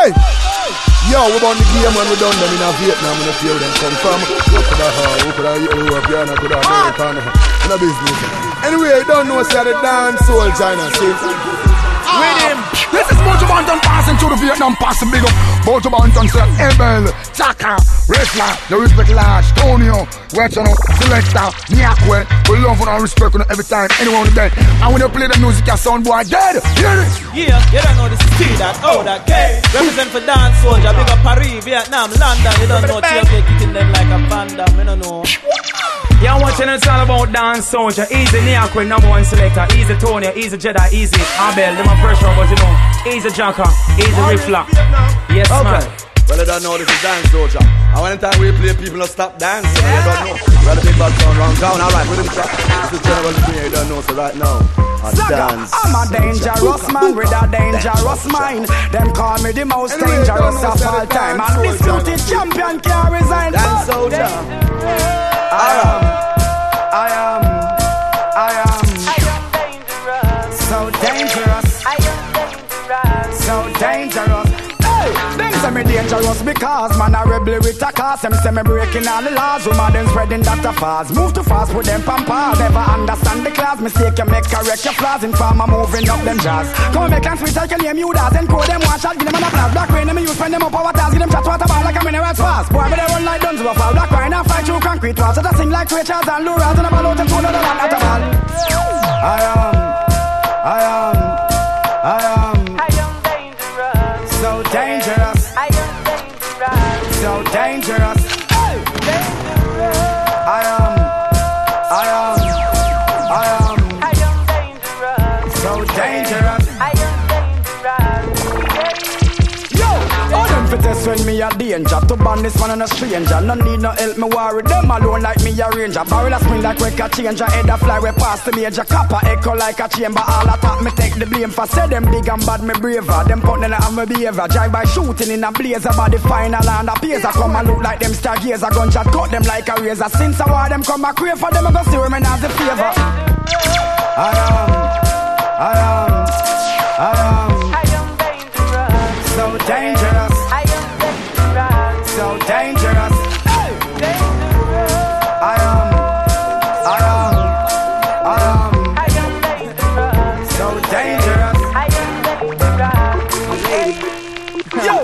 Yo, we born the game and we done them in a Vietnam and a few of them come from. Who could have European, could have American, in a business. Anyway, you don't know, say the dance soul China, see? With him. This is Mojo Banton passing through the Vietnam passing big up. Mojo Banton said Ebel, Chaka, Wrestler, the respect large, Tonio, Wetchano, Selector, Nyakwe. We love and respect on every time, anyone on the bed. And when you play the music, your sound boy dead. Hear it? Yeah, you don't know this is T that, oh that K. Represent for dance soldier, big up Paris, Vietnam, London. You don't know TFK kicking them like a panda, you don't know. Yeah, watching it's all about dance soldier. Easy Nyakwe, number one selector. Easy Tony, easy Jedi, easy Abel. Them a pressure, but you know, easy Jacka, easy Riffler. Yes, okay. Man. Well, you don't know this is dance soldier. And when time we play, people don't stop dancing. You don't know. You got a big bad sound round town. All right, we're the track. This is General Green. You don't know. So right now, I dance. I'm a dangerous man with a dangerous mind. Them call me the most dangerous of all time. And this beauty champion can't resign. Dance soldier. I am so dangerous. So dangerous. Hey, them say me dangerous because man I rebel with a cause. Them say me breaking all the laws. Woman them spreading that a fast. Move too fast with them pampas. Never understand the class. Mistake you make correct your flaws. In farmer moving up them jazz. Come make and switch I can name you that. And call them one shot. Give them an applause. Black rain them use. Spend them up our task. Give them chat water ball like a mineral fast. Boy but they run like guns. Fall black wine and fight through concrete walls. So they sing like Rachel's and Laura's. And about out them two another land at a ball. I am so dangerous. So dangerous. Hey. I am so dangerous. Yo, all them for test when me a danger. To ban this man and a stranger. No need no help me worry. Them alone like me a ranger. Barrel a spin like record changer. Head a fly way past the major. Copper echo like a chamber. All attack me take the blame for. Say them big and bad me braver. Them put them have me behavior. Drive by shooting in a blazer. By the final and a pacer. Come and look like them stargazer. Gunshot cut them like a razor. Since I want them come back crave for them I go see women as a favor. I am so dangerous. So dangerous. Hey. I am so dangerous. Yo.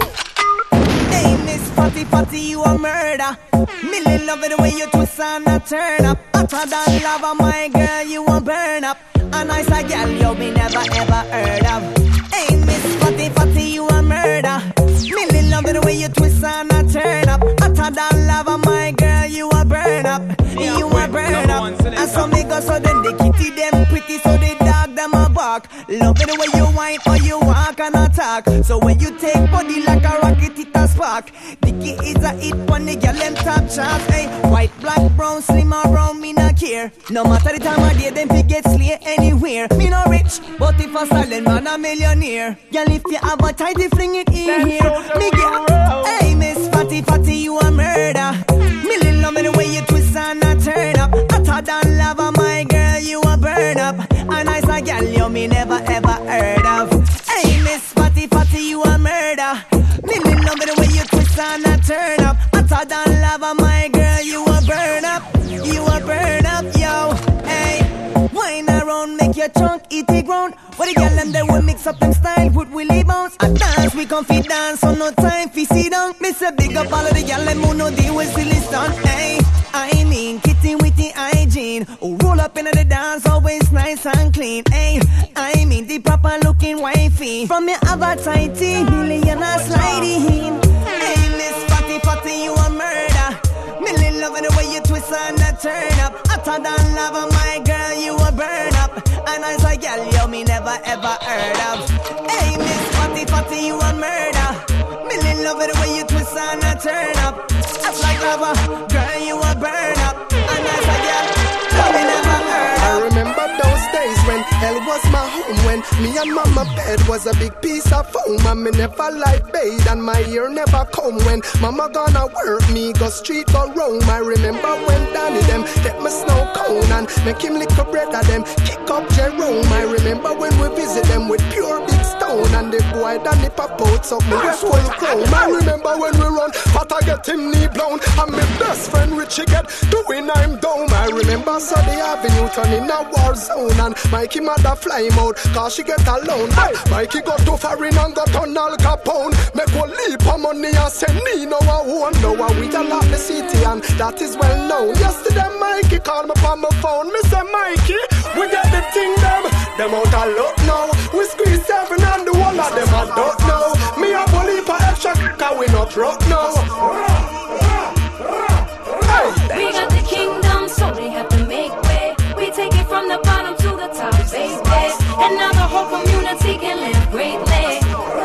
Hey, Miss Fatty, you a murder. Millie love it the way you twist and a turn up. Hotter than lava, my girl, you a burn up. A nice a girl you be never ever heard of. Hey, Miss Fatty, you a murder. Millie love it the way you twist and a turn up. Hotter than lava, my girl, you a burn up. You a burn up. And some they go so then they kitty them pretty so they dog them a bark. Love it the way you whine or you walk and attack. So when you take body like a rocket it a spark. Dicky is a hit when the girl them top charts. Hey, white, black, brown, slim or brown, me not care. No matter the time of day, them fi get slay anywhere. Me no rich, but if a silent man a millionaire. Girl, if you have a tidy, fling it in here. Me girl, hey, Miss Fatty, you a murder. Millie love me the way you twist and a turn up. Hotter than lava, my girl, you a burn up. A nice a girl you me never ever heard of. Hey, Miss Fatty, you a murder. Millie love me the way you twist and a turn up. Hotter than lava, my girl, you a burn up. You a burn up, yo. Hey, wine around, make your trunk eat the ground. What the girl and they will mix up them style with Willie bounce. A dance, we can fit dance, so no time fi sit down. Miss a big up all of the girl and who know deal with silly stunt. Hey, I mean kitty with the hygiene. Who roll up into the dance, always nice and clean. Hey, I mean the proper looking wifey. From your avatar tea, million a sliding. Hey, Miss Fatty, you a murder. Millie love the way you twist and a turn up. Hotter than lava, my girl, you a burn up. A nice a girl you me never ever heard of. Hey, Miss Fatty, you a murder. Millie love the way you twist and a turn up. That's like lava, girl, you a burn up. A nice a girl you me never heard of. I remember those days when hell was my home. When me and mama bed was a big piece of foam. And me never like bathe and my ear never come. When mama gonna work me, go street, go roam. I remember when Danny them get my snow cone and make him lick a bread of them, kick up Jerome. I remember when we visit them with pure big stone. phone and the boy Danny pop out something with full chrome. I remember when we run, but I get him knee blown, and my best friend Richie get doing I'm down. I remember Sunday Avenue turning a war zone, and Mikey mother fly him out, cause she get alone. Mikey got to foreign and got on Al Capone. Make one leap of money and send me no one. No one we all love the city, and that is well known. Yesterday Mikey called me on my phone. Me say Mikey, we get the thing them out of luck now. We squeeze 7 and the whole of them I don't know. Me a bully for extra, cause we not rock now. We got the kingdom, so they have to make way. We take it from the bottom to the top, baby. And now the whole community can live greatly.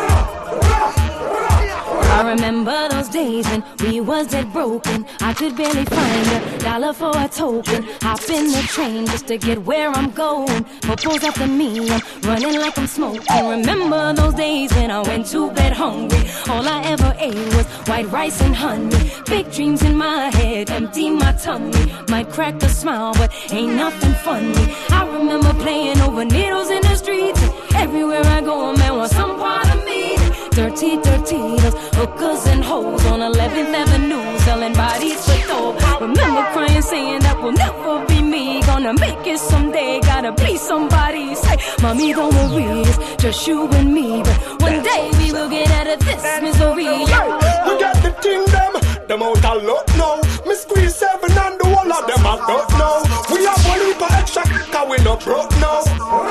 I remember those days when we was dead broken. I could barely find $1 for a token. Hop in the train just to get where I'm going. Popo's after me, I'm running like I'm smoking. Remember those days when I went to bed hungry. All I ever ate was white rice and honey. Big dreams in my head, empty my tummy. Might crack a smile, but ain't nothing funny. I remember playing over needles in the streets. Everywhere I go, a man wants some part of me. Dirty, those hookers and hoes on 11th Avenue, selling bodies for dope. Remember crying, saying that will never be me. Gonna make it someday, gotta be somebody. Say, mommy, don't worry, it's just you and me. But one day we will get out of this misery. We got the thing them out of luck now. Me squeeze 7 and the whole of them I don't know. We have one leap of extra, cause we not broke now.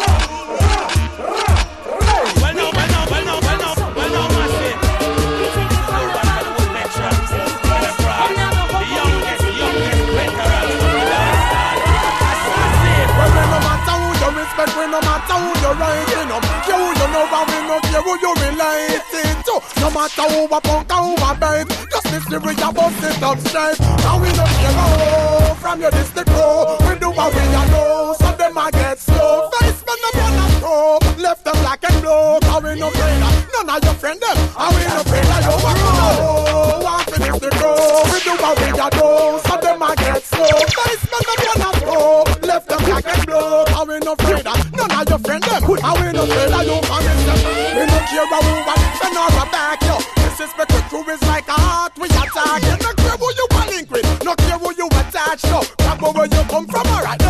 No matter who you're rising up, care who you know and we no care who you relating to. No matter who a punk or who a bite, just this theory about sit up straight. And we no care who from your district row. We do what we know, so them a get slow. Face men no run and throw, left them black and blue. And we no afraid of none of your friend them, and we no afraid of you. One finish the row, we do what we know, so them a get slow. Face men no run and throw, left them black and blue. And we no afraid of none of your friend them, and we no afraid of you. We no care about who a friend or a back yo. Disrespect the crew is like a heart we attack. You no care who you a link with, no care who you attach to. Grab where you come from, alright.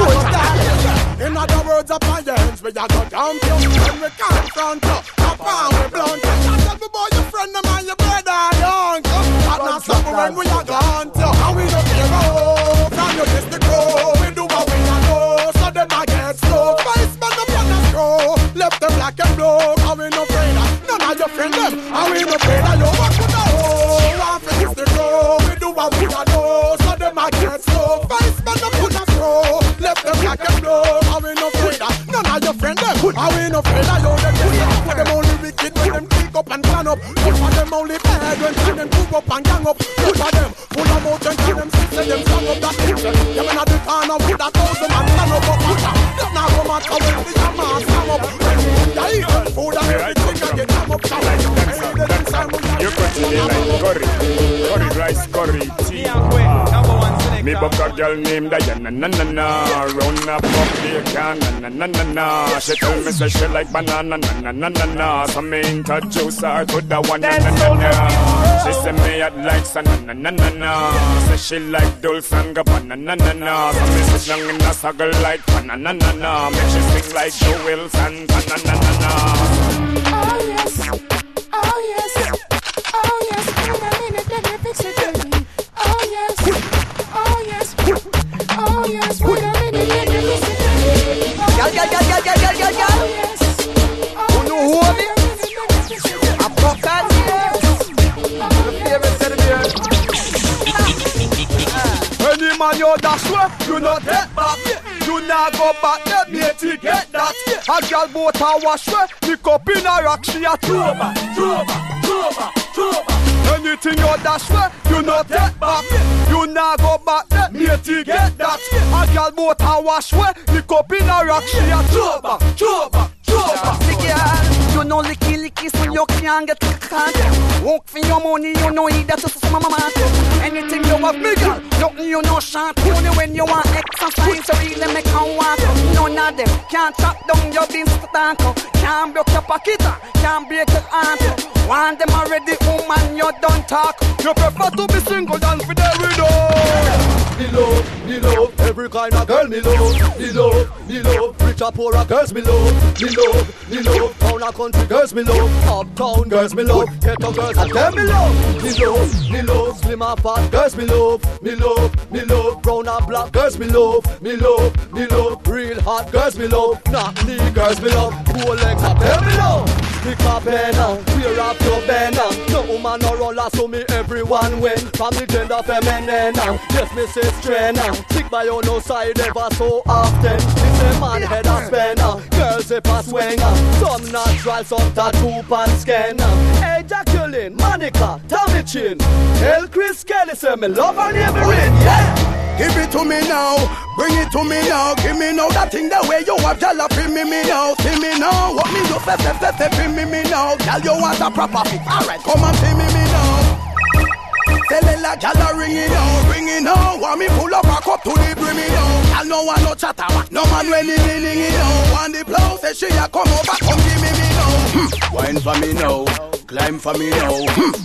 In other words, up my hands, we a go down to you, and we can't front you. Up on we blunt. Tell me about your friend them and your brother young. That not something when we a gone to. And we no care who from your district row. We do what we a know, so them a get slow. Face men up on the scroll, left them black and blue. And we no afraid of none of your friend them, and we no afraid of you. What you know? One for district row, we do what we a know, so them a get slow. Face men up on the scroll, left them black and blue. And we no afraid of none of your friend them, and we no afraid of you. Them only wicked when them kick up and plan up. Good for them only bad when time them cook up and gang up. Good for them full of mouth and time them sick say them strong up that picture. Them in the corner with a 1,000 man stand up up and down. Them not go matter when the man stand up. When you eat food and everything and get them up down. You cut it like curry rice, curry tea. Me buck a girl named Diana, na. Round up the can, na. She tell me say she like banana, na. So me introduce her to the one, na. She say me at like sun, na. Say she like Dulce and Gabbana, na. So me sit down in a saddle like na. Make she sing like Joe Wilson, na. Oh yes, oh yes, oh yes. In a minute, let me fix it, baby. Oh yes. Oh yes, oh yes, wait a minute, let me listen to me. Girl. Oh yes, Who know who are they? A prophet, the favorite of the beer. Any man you dash way, you not get back. You not go back, let me get that. A girl boat a wash way, pick up in a rock, she a throw back. Anything you dash way, you not get back. You not go back, let me get that. A girl boat a wash way, pick up in a rock, she a throw back. You know licky so you can't get caught. Work for your money, you know it, that's just some mama. Anything you have, me girl, nothing you know short. Only when you want exercise, you really make a walk. None of them can't chop down your beans to tank. Can't break your pocket, can't break your heart. Want them already, woman, you don't talk. You prefer to be single than for the widow. Me love, every kind of girl me love. Me love, rich or poor girls me love. Me love, town or country girls me love. Uptown girls me love, ghetto girls and them me love. Me love, slim or fat girls me love. Me love, brown or black girls me love. Me love, real hot girls me love. Not me girls me love, cool legs and them me love. Pick a pen and wear up your bend. No woman no roller, so me everyone win. From the gender feminine, yes me say strain. Stick by your no side ever so often. This a man head a spin. Girls hip a swing. Some natural, some tattoo pan skin. Hey Jacqueline, Monica, Tommy Chin. Tell Chris Kelly say me love her neighboring, yeah. Give it to me now, bring it to me now. Give me now that thing the way you have, y'all feel me now. See me now, what me do, feel me now. Y'all you want a proper fit, alright, come and see me now. Tell it like y'all ring it now. Want me pull up a cup to the brim now. Y'all no want no chatter, no man when it now. Want the plow, say she a come over, come give me now. Wine for me now, climb for me now.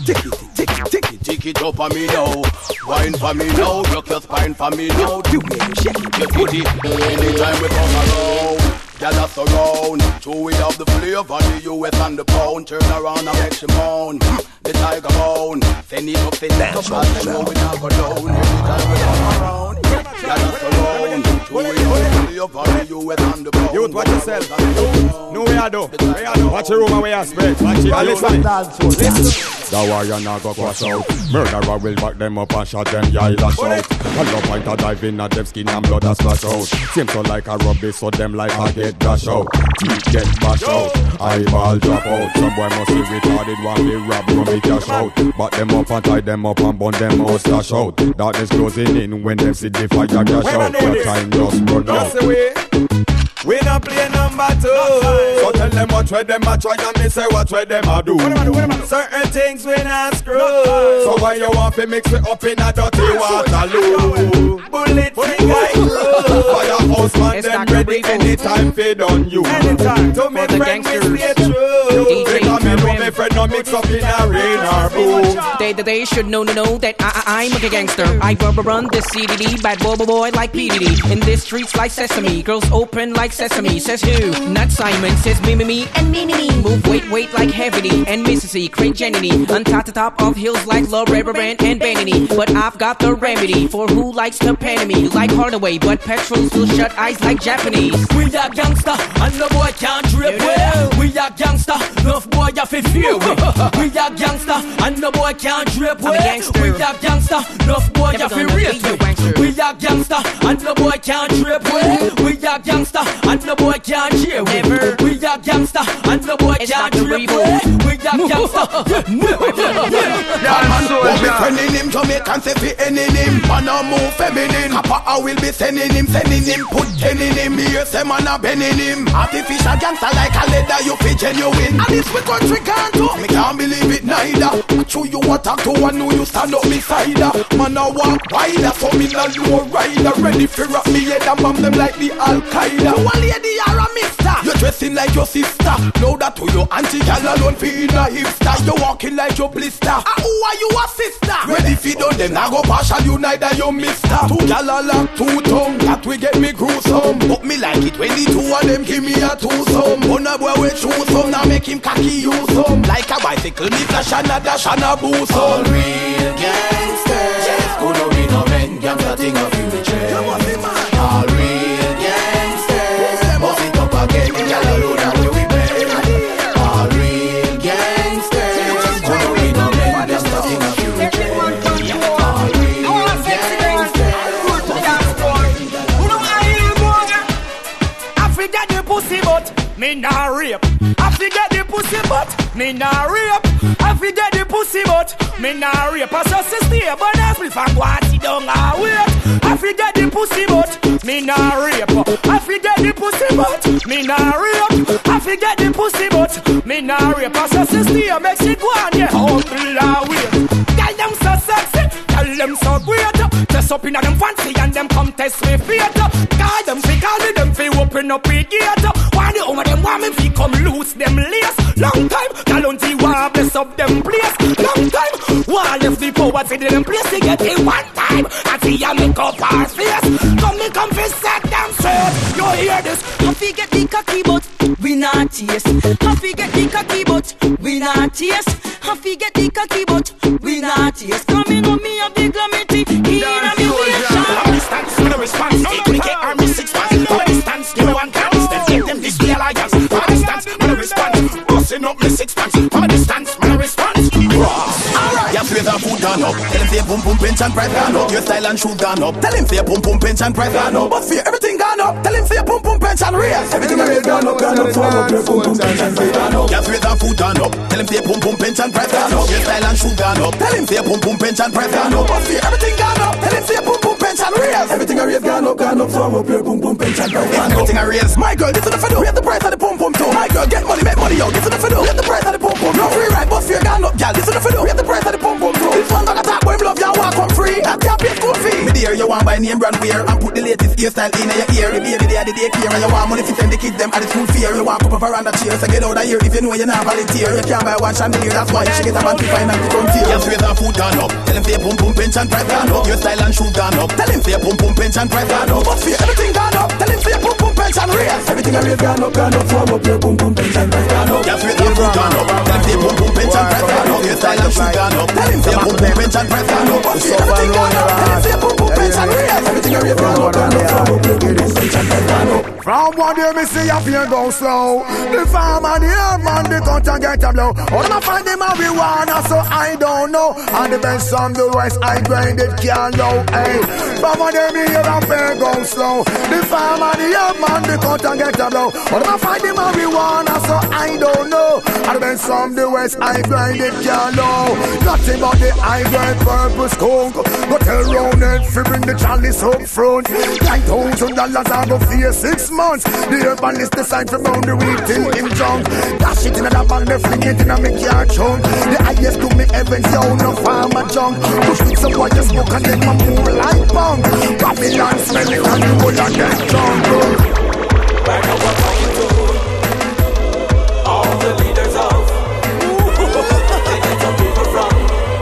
Tick it up on me now. Wine for me now, rock your spine for me now. The way you shake it, your booty. Anytime we come around, gather surround. True, we have the flavor, the US and the pound. Turn around and make you moan. The tiger bone, send it up, and then know we not go down. Anytime we come around, gather surround. True, we have the flavor, the US and the pound. Youth, watch yourself. No way I do. Watch your room and where you spread. Watch it. Listen. The warrior now go cross out. Murderer will back them up and shot them, yeah, lash out. A love fighter dive in at them skin and blood a splash out. Seems so like a rubbish, so them like a get dash out. Teeth get bash out, eyeball drop out. Some boy must be retarded, one be rob from me cash out. Back them up and tie them up and burn them out, stash out. Darkness closing in when them see the fire cash out. The time just run out. We not play number 2. So tell them what way them a try and me say what way them a do. Certain things we not screw. So why you want to mix it up in a dirty Waterloo? Bullet finger Firehouse man them ready anytime feed on you. Anytime to me friend we stay true. Because me know me friend no mix up in a rain or boom. They should know that I'm a gangster. I run this CDD, bad boy like PDD. In this streets like sesame, girls open like sesame. Says who? Not Simon. Says me and me. Move weight like heavy and Mississippi, Craig Jenny. On top of hills like Loretta and Vanity. But I've got the remedy for who likes to pen me. Like Hardaway, but petrol still shut eyes like Japanese. We are gangster, and no boy can't drip with. We are gangster, no boy you feel fear with. We are gangster, and no boy can't drip with. We are gangster, no boy you feel race with. We are gangster, and no boy can't drip with. We are gangster, and no boy can't cheer with. We are gangster, and no boy can't drip with. We are gangster. We'll be friending him, Jamaican say fi ending him. Man a move feminine, Papa I will be sending him, put 10 in him. Yes, a man a bending him. Artificial gangster like a leather, you fi genuine. And this we country can't do, me can't believe it neither. True you attack to one who you stand up beside her. Man a walk wider, so me not low rider. Ready fi rock me head and bomb them like the Al-Qaeda. You a lady or a mister, you dressing like your sister. Know that to your auntie girl alone fi in a hipster. You walking like your blister. Who are you a sister? Ready fi done them, now go partial you neither you mister. Two gal a lock, two tongue, that we get me gruesome. But me like it when the two of them give me a twosome. One a boy we choose some, now make him cocky use some. Like a bicycle, me flash and a dash and a boost. All real gangsters, go no be no men, gangster thing of you the chair. All real gangsters, bust it up again, gal alone and we bed. All real gangsters, go no be no men, gangster thing of you the chair. All real gangsters, I forget the pussy but me nah rape. I forget the pussy but me nah rape. I forget the pussy but me nah rape. I just stay but that's me for what you don't wait. I forget the pussy but me nah rape. I forget the pussy but me nah rape. I forget the pussy but me nah rape. I say sister make she go on yeah. Humble and weird. Girl them so sexy, girl them so great. Dress up in them fancy and them come test me fate. Call them fi call me, them fi open up the gate. Why the over them want me fi come loose them lace. Long time, Galunti want bless up them place. Long time, want left the power to them place to get it one time. I see ya make up our face. Come fi set them straight. You hear this? I fi get the cocky but we not taste. I fi get the cocky but we not taste. I fi get the cocky but we not taste. Coming on me of the glamity. In a mutation. Distance, no response. Cricket army 6 months. No distance, give me one chance. Then get them this real alliance. Distance, no response. Busting up me 6 months. Distance, no response. Alright. Your flavor food gone up. Tell him say boom boom pinch and price gone up. Your style and shoe gone up. Tell him say boom boom pinch and price gone up. But fear everything gone up. Tell him say boom boom pinch and raise. Everything raise gone up. Form up your boom boom pinch and price gone up. Your flavor food gone up. Tell him say boom boom pinch and price gone up. Your style and shoe gone up. Tell him say boom boom pinch and price gone up. But fear everything gone up. Tell him say boom boom pinch and raise. Everything raise gone up. Form up your boom boom pinch and price gone up. Everything raise. My girl, this is the fiddle. Get the price of the boom boom too. My girl, get money, make money, yo. This is the fiddle. Get the price of the boom boom. No free ride, but fear gone up, girl. This is the fiddle. Get the price of the boom boom too. This one dog attack, boy, love you walk come free. That's your pay school fee. Me dear, you want buy name brand wear and put the latest hairstyle in your ear. The baby there, the daycare, and you want money to send the kids them at the school fair. You want couple veranda chairs, so get out of here if you know you're not volunteer. You can't buy one chandelier, that's why she get a man to find and to come here. Your sweater food gone up. Tell him say boom boom pinch and price gone up. Your style and shoe gone up. Tell him say boom boom pinch and price gone up. But fear everything gone up. Tell him say boom boom pinch and raise. Everything I raise gone up. Form up your boom boom pinch and price gone up. Your sweater food gone up. Tell him say boom boom pinch and price gone up. Your style and shoe gone up. Tell him say boom boom pinch and price gone up. But fear everything gone up. Tell him say boom boom pinch and raise. Everything I raise gone up. Form up your boom boom pinch and price gone up. From one day me see a fear go slow. The farm and the herb man they cut and get a blow. All of them find the marijuana so I don't know. And the best from the west I grind it can't low. Hey, from one day me hear a fear go slow. The farm and the herb man they cut and get a blow. All of them find the marijuana so I don't know. And the best from the west I grind it can't low. Nothing but the high grade purple skunk. Go tell round it fi bring the chalice up front. $9,000 I go for 6 months. The herbalist decide for bound the weed till him drunk. Dash it in a bag, they fling it in a me car trunk. The highest to me heavens, yo, no farmer junk. Push me some boy, just smoke and then my move like punk. Babylon smell it and the whole of them drunk. Right now we're talking to all the leaders of the ghetto people from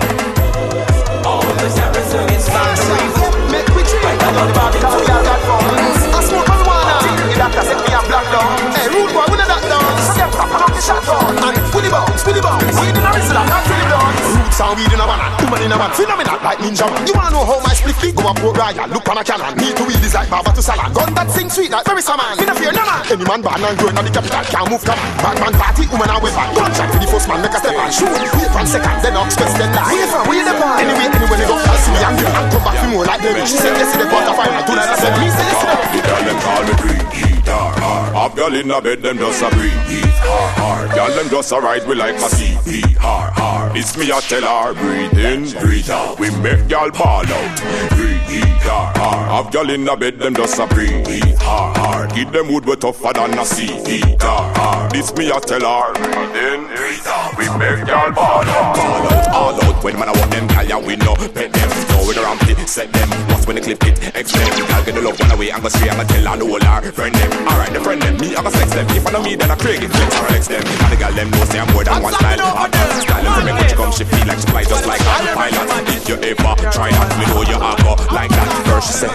all the Saracens. It's factory. Make we drink. Right now we're talking to I smoke marijuana. The doctor said me a black down. Hey, rude boy, we not that down. So them popping up the shot down. And fully bounce. Weed in a wristler, not fully blown. Roots and weed in a van, woman in a van. Phenomenal like ninja man. You wanna know how my split feet go up Port Royal? Look on a cannon. Me to weed is like Baba to salad. Gun that sing sweet like very salmon. Me no fear no man. Any man born and grown at the capital can't move come on. Bad man party, woman and weapon. Gunshot for the first man, make a step and shoot. Wait 1 second, then express then lie. Wait the pan. Anyway, they go fast me and you and come back for more like them. She said yes to the quarterfinal. Do that I said me say yes to the girl them call me breathe hard. Have girl in a bed them just a breathe hard. Girl them just a ride we like a CPR. It's me a tell her breathe in, breathe out. We make girl ball out. Breathe hard. Have girl in a bed them just a breathe hard. Give them wood we tougher than a CPR. This me a tell her breathe in, breathe out. We make girl ball out. All out when man I want them girl ya we no pet them. Know when around it set them. Once when they clip it extend. Girl get the love one away and go straight and go tell her no her friend them. Alright the friend them me I go sex them. If I know me then I Craig it flex and flex them. And the girl them know say I'm more than one style. Style them to make when she come she feel like she fly just like a pilot. If you ever try that we know you are go like that. First she said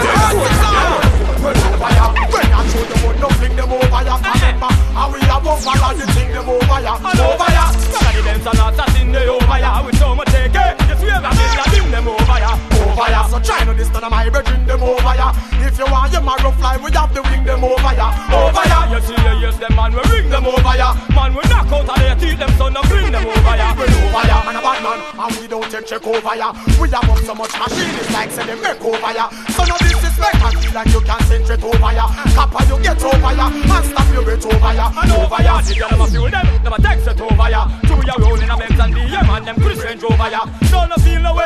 when I show them what no fling them over ya. Remember how we have one fire you fling them over ya. Over ya. Study them so not in the over ya. With so much take it. Just wave a bit and bring them over ya. Over ya. So try no this none of my brethren them over ya. If you want your marrow fly we have to wing them over ya. Over ya. You see you use them man we ring them over ya. Man we knock out of their teeth them so no bring them over ya. Bring over ya. Man a bad man and we don't take check over ya. We have up so much machine it's like say them make over ya. So no disrespect and feel like you can send straight over ya. Kappa you get over ya and stop you get over ya. And over ya. The girl them a fuel them, them a text it over ya. To your rolling a Benz and DM and them Chris Range over ya. Don't feel no way if you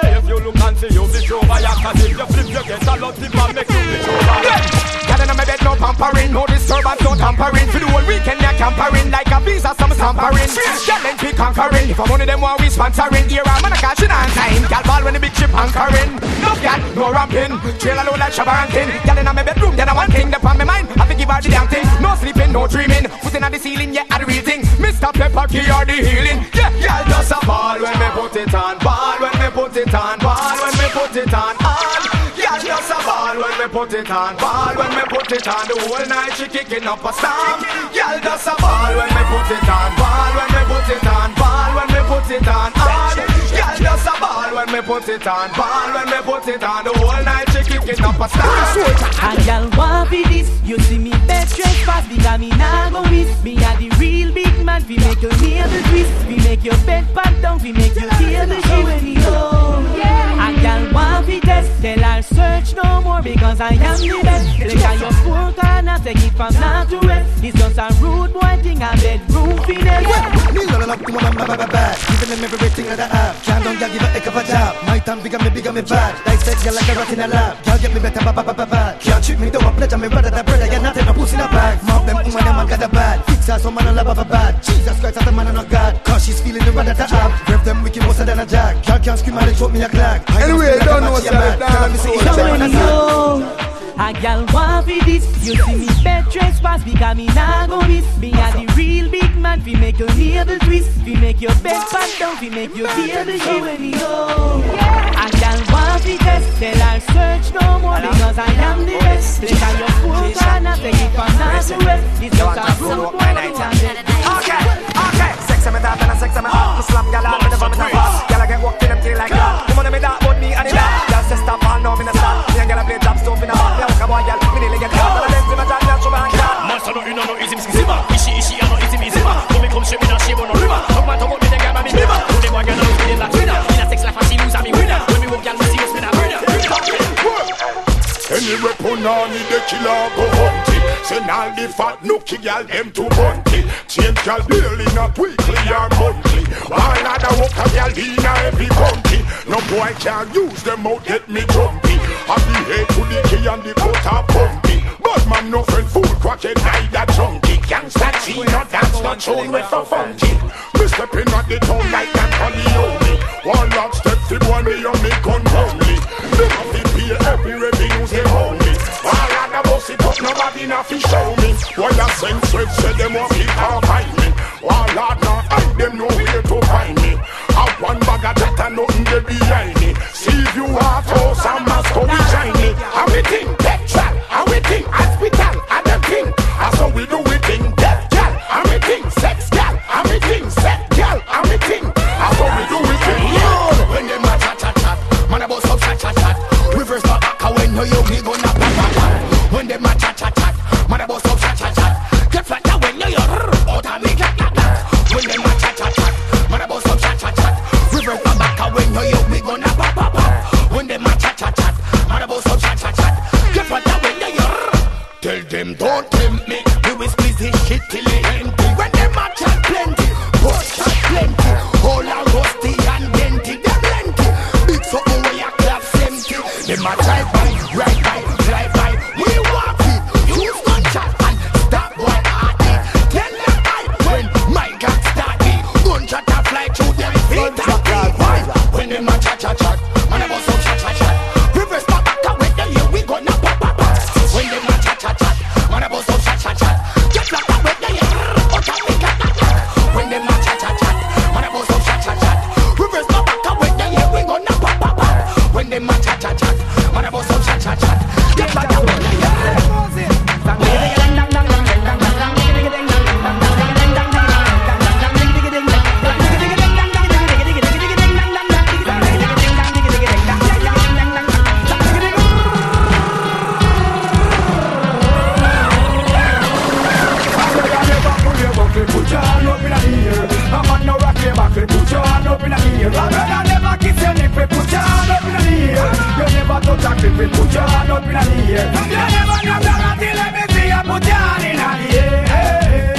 look and see you bitch over ya. Cause if you flip you get a lot of man make you bitch over ya. Girl in my bed no pampering, no disturbance, no tampering. For the whole weekend they're campering like a visa, some stampering. Girl then be conquering, if I'm one of them while we sponsoring. Here I'm on a cash in on time. Girl ball when the big ship anchoring. No girl, no ramping, trailer load like Shabba ranking. Girl in my bedroom, then I one thing that on my mind. I think about the damn thing, no sleeping, no dreaming. Footing on the ceiling, yeah, at the real thing. Mr. Pepper Key or the healing. Yeah, girl just a ball when me put it on. Ball when me put it on. Ball when me put it on. Girl just a ball when me put it on. Ball when me put it on. The whole night she kicking up a storm. Girl just a ball when me put it on. Ball when me put it on. Ball when me put it on. Girl just a ball when me put it on. Ball when me put it on. The whole night she kicking up a storm. A girl want be this. You see me best dressed fast because me nah go miss. Me a the real big man. We make you hear the twist. We make your bed pat down. We make you hear the shit when we go. A girl want be test. Tell her search no more because I am the best. Look at your poor corner. Take it from north to west. It's just a rude boy thing. A bedroom finesse. Me all up to my bad. Giving them everything that I have. Can't don't give a heck of a job. My time bigger me bad. Dissect you like a rat in a lab. Can't get me better bad. Can't treat me though a pleasure. Me brother that brother. You're not in a pussy in a bag. Mob them woman them man got a bad. Fix her some man a love of a bad. Jesus Christ that's a man and not God. Cause she's feeling the run that I have. Rev them wicked worse than a jack. Can't scream and show me a clag. Anyway, you don't know what's that dance. A girl want be this. You see me bed dress fast because me nah go miss. Me a the real big man. We make you hear the twist. We make your bed pat down. We make you hear the shit when we go. A girl want be test. Tell her search no more because I am the best. Look at your poor corner. Take it from north to west. It's just a rude boy. Okay. Sex me that and a sex me hot. Slam gal out with the vomit and fast. Gal I get walked in them till like that. Woman me that, but me and it that. Gal say stop all now me no stop. Me and gal I play top stuff in a bar. Me a walk a boy gal. Me nearly get caught. But I dance in my jam, me a show my hand gal. Master no you know no easy me zimmer. Ishi I know easy me zimmer. Come straight me no shame on no river. Talk man talk about me then gal me liver. Do them boy gal know me like winner. In a sex life I see lose and me winner. When me walk gal me see us me that winner. Any weapon on it, the killer go hunt it. Send all the fat nookie gal them to hunt it. Change gal daily, not weekly or monthly. All other walk a gal in every country. No boy can use them out, get me jumpy. I be hate to the key and the coat are pumpy. But man no friend fool, crackhead neither junkie. Gangsta G, no dance, no tune with so funky. Me stepping at the town like that Corleone. One lock step to one me on me gun only. Them have to pay every revenue they own me. All of the boss it up, nobody not fi show me. Why a sense with say them want to can't find me. All Lord now I them know where to find me. Have one bag of jet and nothing they behind me. See if you are toast and must go behind me. How we think petrol, how we think hospital, and them thing. That's how we do it in death gal. How we think sex gal, how we think sex gal, how we think. That's how we do it in death. When them a chat, man a bust up chat. Reverse back when you me gonna pop. When them a chat, man a bust up chat. Get flat when you out and me clap. When them a chat, man a bust up chat. Reverse back when you me gonna pop. When them a chat, man a bust up chat. Get flat when you tell them don't tempt me. We will squeeze this shit till it empty. When them a chat plenty, boss chat plenty. All a rusty and denty, them plenty. Big something where you clap empty. Them a drive by, ride by, drive by. We walk it, use gunshot and stop boy party. Tell them I when my gun start it. Gunshot a fly through them feet and feet. When them a chat, man a bust up chat. Reverse back when they hear we gonna pop. When them a chat, man a bust up chat. Get like that when they hear out and me clap. When them a chat, man a bust up chat. Reverse back when they hear we gonna pop. When them a chat, man a bust up chat. Get like that when they hear. Put your hand up in the air. I'm on no rock your back. Put your hand up in the air. I never kiss your lip. Put your hand up in the air. You never touch a clip. Put your hand up in the air. You never know that till let me see you put your hand in the air.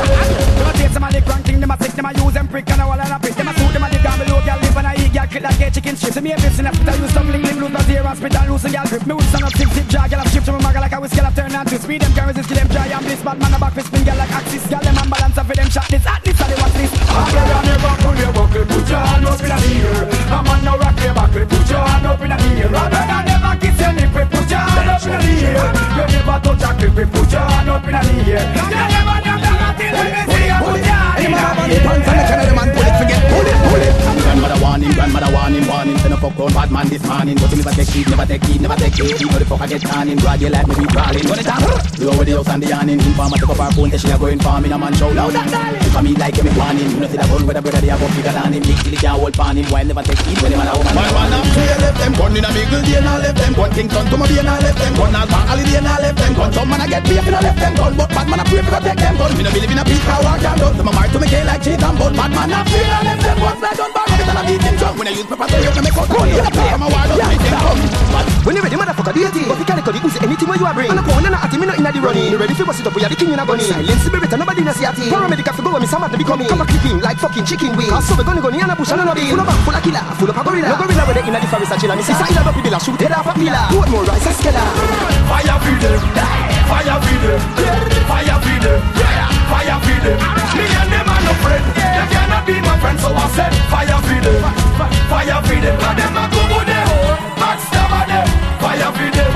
Them a take some of the crank thing. Them a sick. Them a use them prick and a wall and a pick. Them a suit. Them a live down below. Girl live and a eat. Girl kill a get chicken strips. Me a bitch in a spit, I use some link, lose my ear and spit and lose a gal grip. Me would stand up, zip, jar, gal up, shift to my maga like a whiskey, gal turn and twist. Me them can resist, kill them dry and bliss. Bad man a back fist, spin gal like axis. Gal them unbalance for them shot this, at this, and they watch this. After you never pull your buckle, put your hand up in the air. A man now rock your buckle, put your hand up in the air. Rather than never kiss your nipple, put your hand up in the air. You never touch a clip, put your hand up in the air. You never done that till when you see you put your hand in the air. Pants and the Canada man pull it, forget pull it. Grandmother warning, send a fuck on bad man this morning. But you never take heed. You know the fuck I get tanning. Brad you like me be brawling. Run it down, blow over the house and the yarning. Informer take up her phone, she a going farming. A man show loud that darling. If I me like me warning, you know see that gun with a brother they a go bigger than him. Big till he can't hold pan him. While never take heed when him and a woman. Man up to left them gun in a middle day and I left them gun. Kingston to my bay and I left them gun. All bank holiday and I left them gun. Some man a get paid and I left them gun. But bad man a pray for take them gun. Me no believe in a peace car walk and done. So my mark to me gay like cheese and bun. Bad man a feel and left them guns like gun. Bad man a beat him drunk. When I use pepper spray you can make us gun. You a play from a war don't make them come. When you ready motherfucker do your thing. But you can't use anything when you are bring. And a phone and a atty me not inna the running. You ready for sit up we are the king in a bunny. Silence spirit and nobody na see a thing. Paramedic have to go when me some at the becoming. Come a clicking like fucking chicken wings. So we gonna go in a bush and a bean. Full of back, full of killer, full of a gorilla. No gorilla with the inna the forest a chill. Me see side of the pillar, shoot head off a pillar. Put more rice a skella. Fire feed them, fire feed them, fire feed them, fire feed them. Me and them are no friend. They cannot be my friend, so I said fire feed them, fire feed them. Cause them a go go them, backstab at them. Fire feed them,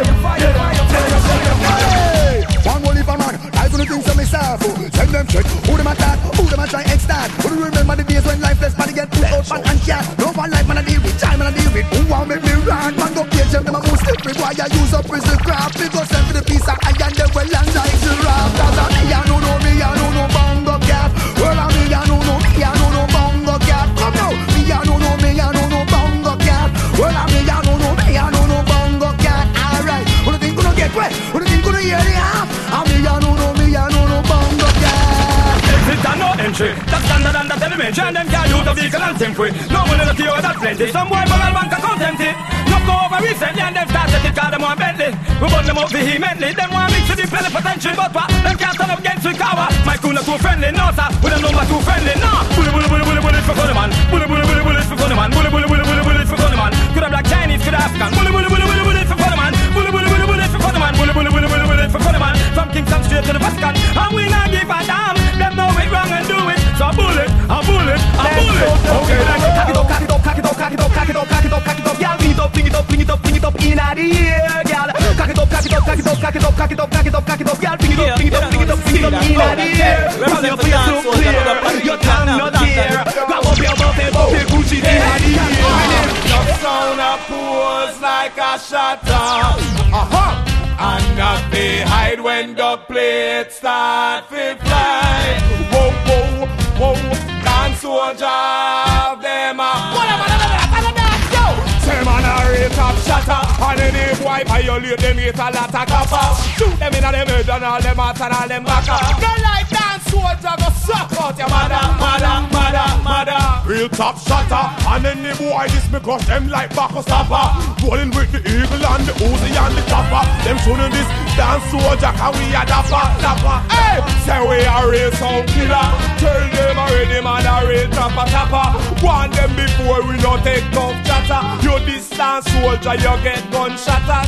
One will leave a man, I gonna think so myself. Send them check, who them attack, who them a try extort. Who do remember the days when lifeless body get put out man and cat. No one life man a deal with, time man a deal with. Who want make me run, man go page them a move stupid. Why I use up prison craft, me go send for the piece of iron. Them well and like the rap. Cause I me I know no bongo cat. Well I me I know no bongo cat. Come now, me I know no bongo cat. Well I me I know no bongo cat. Alright, who do think gonna get wet? Who do think gonna hear the half? I me I know no bongo cat. Exit and no entry. That's standard and that's elementary. And them can't use the vehicle and temporary. No one in the theory that's plenty. Some boy for a bank account empty. No go over recently and them started to call them on Bentley. We burn them up vehemently. Them want mix with the plenipotentiary. But what? Them can't turn up against the cover. My crew not too friendly. No sir, with them number too friendly. No. Bullet for funny man. Bullet for funny man. Bullet for funny man. Could have black Chinese, could have African. Bullet for funny man. Bullet for funny man. Bullet for funny man. From Kingston straight to the Vatican. And we not give a damn. Them know it wrong and do it. So a bullet. Okay, cock it up, y'all. Bring it up in the air, y'all. Cock it up, y'all. Bring it up in the air. Run your face so clear. Your tongue not here. Grab up your buffet, Gucci in the air. The sound of pulls like a shutter. And not they hide when the plates start to fly. Whoa, dance soldier, them Say man a rate of shatter. And any boy violate them hate a lot of copper. Shoot them in a them head and all them heart and all them back up. They like dance soldier go suck out your mother. Real top shatter. And any boy this me crush them like Baco Stopper. Rolling with the eagle and the Uzi and the chopper. Them shooting this dance soldier cause we a dapper. Hey, say we a real sound killer. Tell them already man a real tapper. Want them before we no take tough chatter. You this dance soldier you get gun shatter.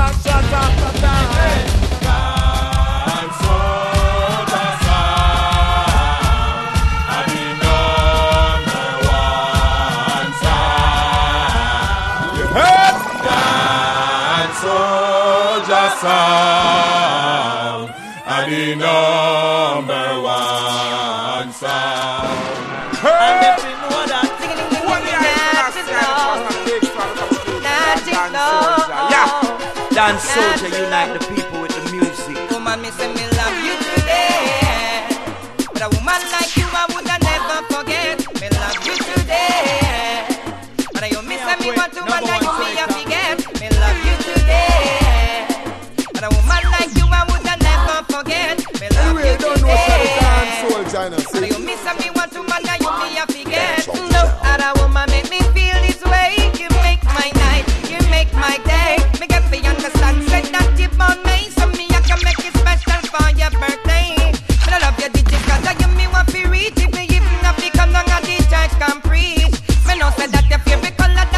Hey, dance soldier sound. I be number one sound. You heard? Dance soldier sound. I be number one sound. Hey! Dance soldier unite the people with the music. Woman, me say me love you today. But a woman like you I would never forget. Me love you today. But you miss me want to wonder you me a forget. Me love you today. But a woman like you I would never forget. Me love you today. But you miss me want to wonder you me a forget. No other woman make me feel this way. You make my night, you make my day. Me get the understand, say that you born me. So me I can make it special for your birthday. But I love your digits cause I give me what we reach. If me even have to come down and the church can preach. Me know say that your favorite color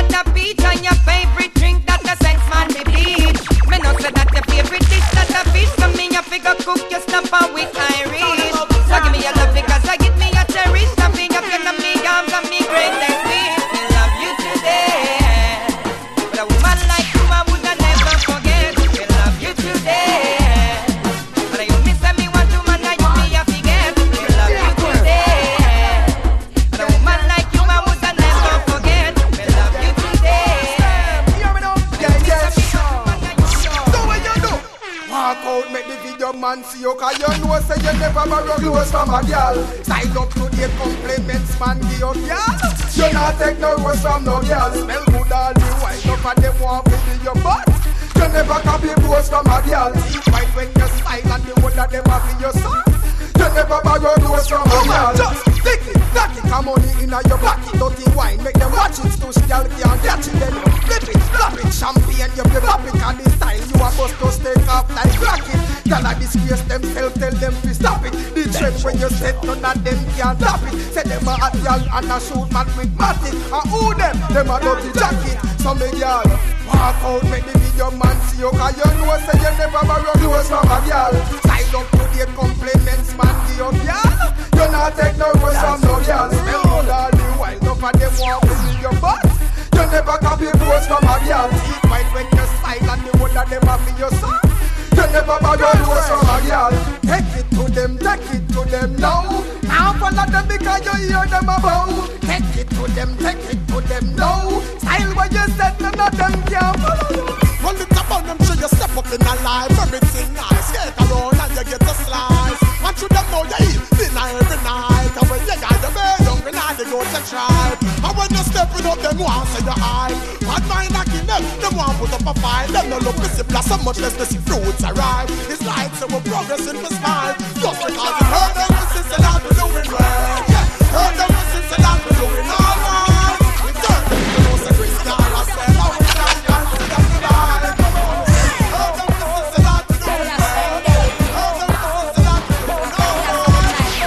man see you, cause you know say you never borrow clothes from a girl. Style up to the compliments man give you, girl. You not take no rose from no girl. Smell good all the while, enough of them want to be your butt. You never copy clothes from a girl. Teeth white when you smile and the whole of them have be your son. You never borrow clothes from a girl. Just stick it, knock it, come money in your pocket. Dirty wine, make them watch it. Stush girl can't catch it. Then you flip it, flop it. Champagne, you play pop it. And the style you are supposed to stay up like rocket. Girl I disgrace themselves, tell them to stop it. The trend when you set, none of them can't stop it. Say them a hot girl and a shoot man with matic. And who them? Them a dirty jacket. So me girl, walk out, make the video man see you. Cause you know say you never borrow clothes from a girl. Side up to the compliments man give you, girl. You not take no rose from no girl. Smell good all the while, enough of them want to be your butt. You never copy clothes from a girl. Teeth white when you smile and the whole of them have be your son. You never borrow clothes from a girl. Take it to them now. Now follow them because you hear them about. Take it to them now. Style what you said, none of them can follow you. When it's about them, sure you step up in a life. Everything nice, get around and you get a slice. And you them know you eat dinner every night. And when you got the bed, hungry night, they go to tribe. And when you stepping up, them want say you high. Bad mind knocking them want put up a fight. Them no look missy plus so much less to see fruits arrive. It's like so we're progressing for smile. Just because you heard them, we sister, that we're doing well. Yeah, heard them, we sister, that we're doing all right. We turn them to know the Christian, I said, oh, we can't see them tonight. Heard them, we sister, that we're doing well. Heard them, we sister, that we're doing all right.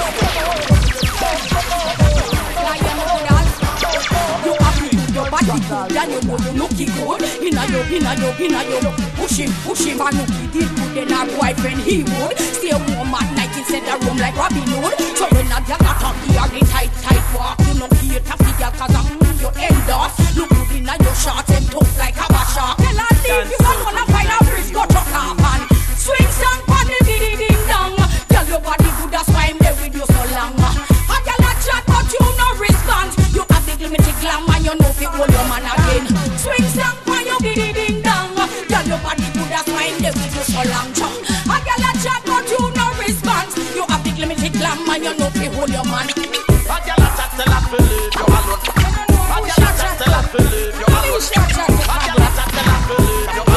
You have to do your body good, and you know you looking good. Inna yo, push him, and look he did good. Then our boyfriend he would stay warm at night instead of room like Robin Hood. So when a girl attack you, the tight walk, you know here to figure 'cause I'm your end off. Look good inna your shorts and tough like a shark. Tell her leave you and wanna find a bridge, go truck up and swing song pon the ding dong. Girl your body good, that's why I'm there with you so long. A girl a chat but you no response. You have the limited glam and you know fit hold your man again. Swing song pon your ding dong. Girl your body good, that's why I'm there with you so long. A girl a chat but you no response. You have the limited glam and you know fit hold your man. A girl a chat till I feel it, you alone. A girl a chat till I feel it, you alone. A girl a chat till I feel it, you alone.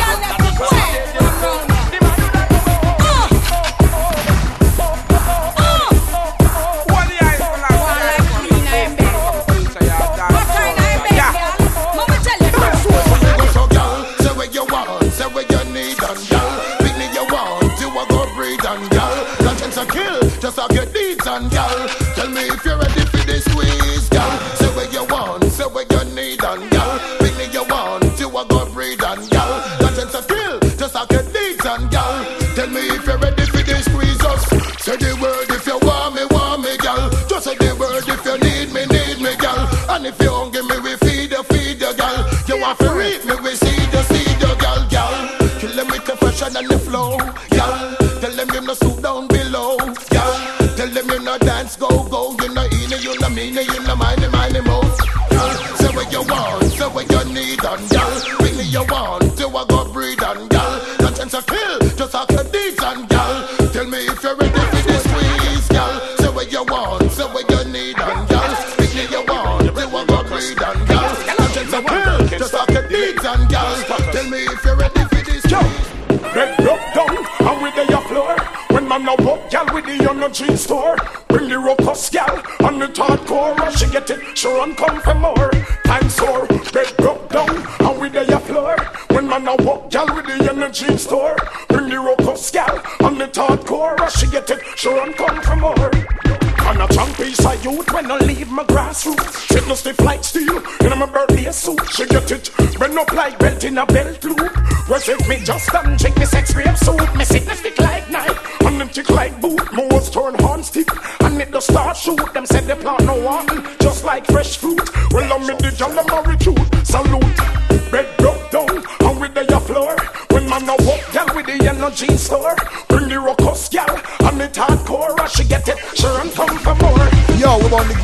Just a get deeds and gal. Tell me if you're ready for this squeeze, gal. Say what you want, say what you need and gal. Pick me you want, you a go breed and gal. That's a kill, just a get deeds and gal. Tell me if you're ready for this squeeze us. Say the word if you want me, gal. Just say the word if you need me, gal. And if you hungry me, we feed you, gal. You want to read me, we see the gal. Kill them with the fashion and the flow, gal. Tell them you no stoop down below, gal. Tell them you no dance, go. You no in, you no mean, you no mind most, gal. Say what you want, say what you need, and gal. Bring me you want, you a go breed, and gal. That chance to kill, just a good deeds, and gal. Tell me if you're ready for this squeeze, gal. Say what you want, say what you need, and gal. Bring me you want, you a go breed, and gal. That chance to kill, just a good deeds, and gal. Tell me if you're ready for this squeeze. Red broke down and with the floor. When man now walk gal with the energy store. Bring the ruckus gal on the hardcore. She get it, she run come for more. Time sore, red broke down and with the floor. When man now walk gal with the energy store. Bring the ruckus gal on the hardcore. She get it, she run come for more. And a strong piece of youth when I leave my grassroots. Sit no stiff like steel in my birthday suit. She get it, bend up like belt in a belt loop. Worship me just and check me sex cream suit. Me sit no stick like knife, and them tick like boot. Moors turn horn stick, and it does start shoot. Them said they plant no one, just like fresh fruit. Well, I'm in the jam, them a recruit. Salute, red broke down, and with the floor. When man a walk, gal with the energy store. Bring the ruckus gal, and it hardcore. She get it, she run come for more. Yo, we want to give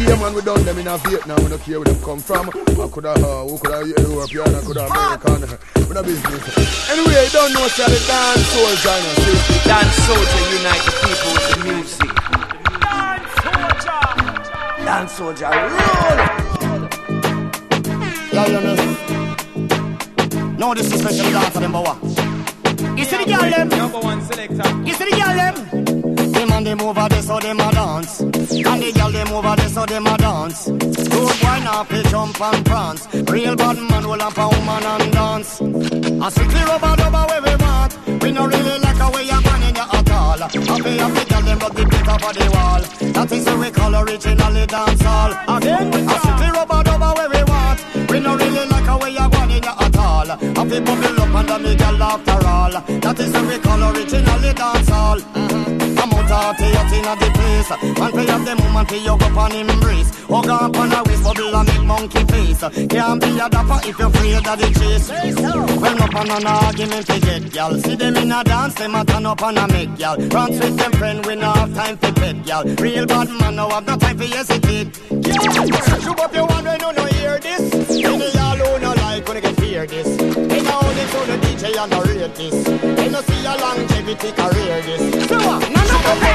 Yeah, man, we done them in a Vietnam. We don't care where them come from. I could have, who could have European, I could have American. We no business. Anyway, you don't know what's the dance soldier, you know, see? Dance soldier unite the people with the music. Dance soldier, roll! No disrespect, dance for them, but what? You see the girl them? Number one selector. You see the girl them? Them and them over there so them a dance. And the girl them over there so them a dance. Good boy now play jump and prance. Real bad man will up a woman and dance. And strictly rubber dubber where we want. We no really like a way you're running you at all. I pay up the girl them rub the beat up of the wall. That is what we call originally dance hall. Again, and strictly rubber dubber where we want. We no really like a way you're running you at all. I pay bubble up under me girl after all. That is what we call originally dance hall. I'm out of the the place. Man pay up the woman, pay you up on embrace. Hug up on a waist, bubble and make monkey face. Can't be a dapper if you're afraid of the chase. Well, up on an argument to get y'all. See them in a dance, them a turn up and a make y'all. Run with them friend, we no have time for pet y'all. Real bad man, no have no time for hesitate. Shoot up your one when you no hear this. Any y'all who no like, gonna get fear this. They know this so the DJ and the rate this. They no see a longevity career this. So what? None of them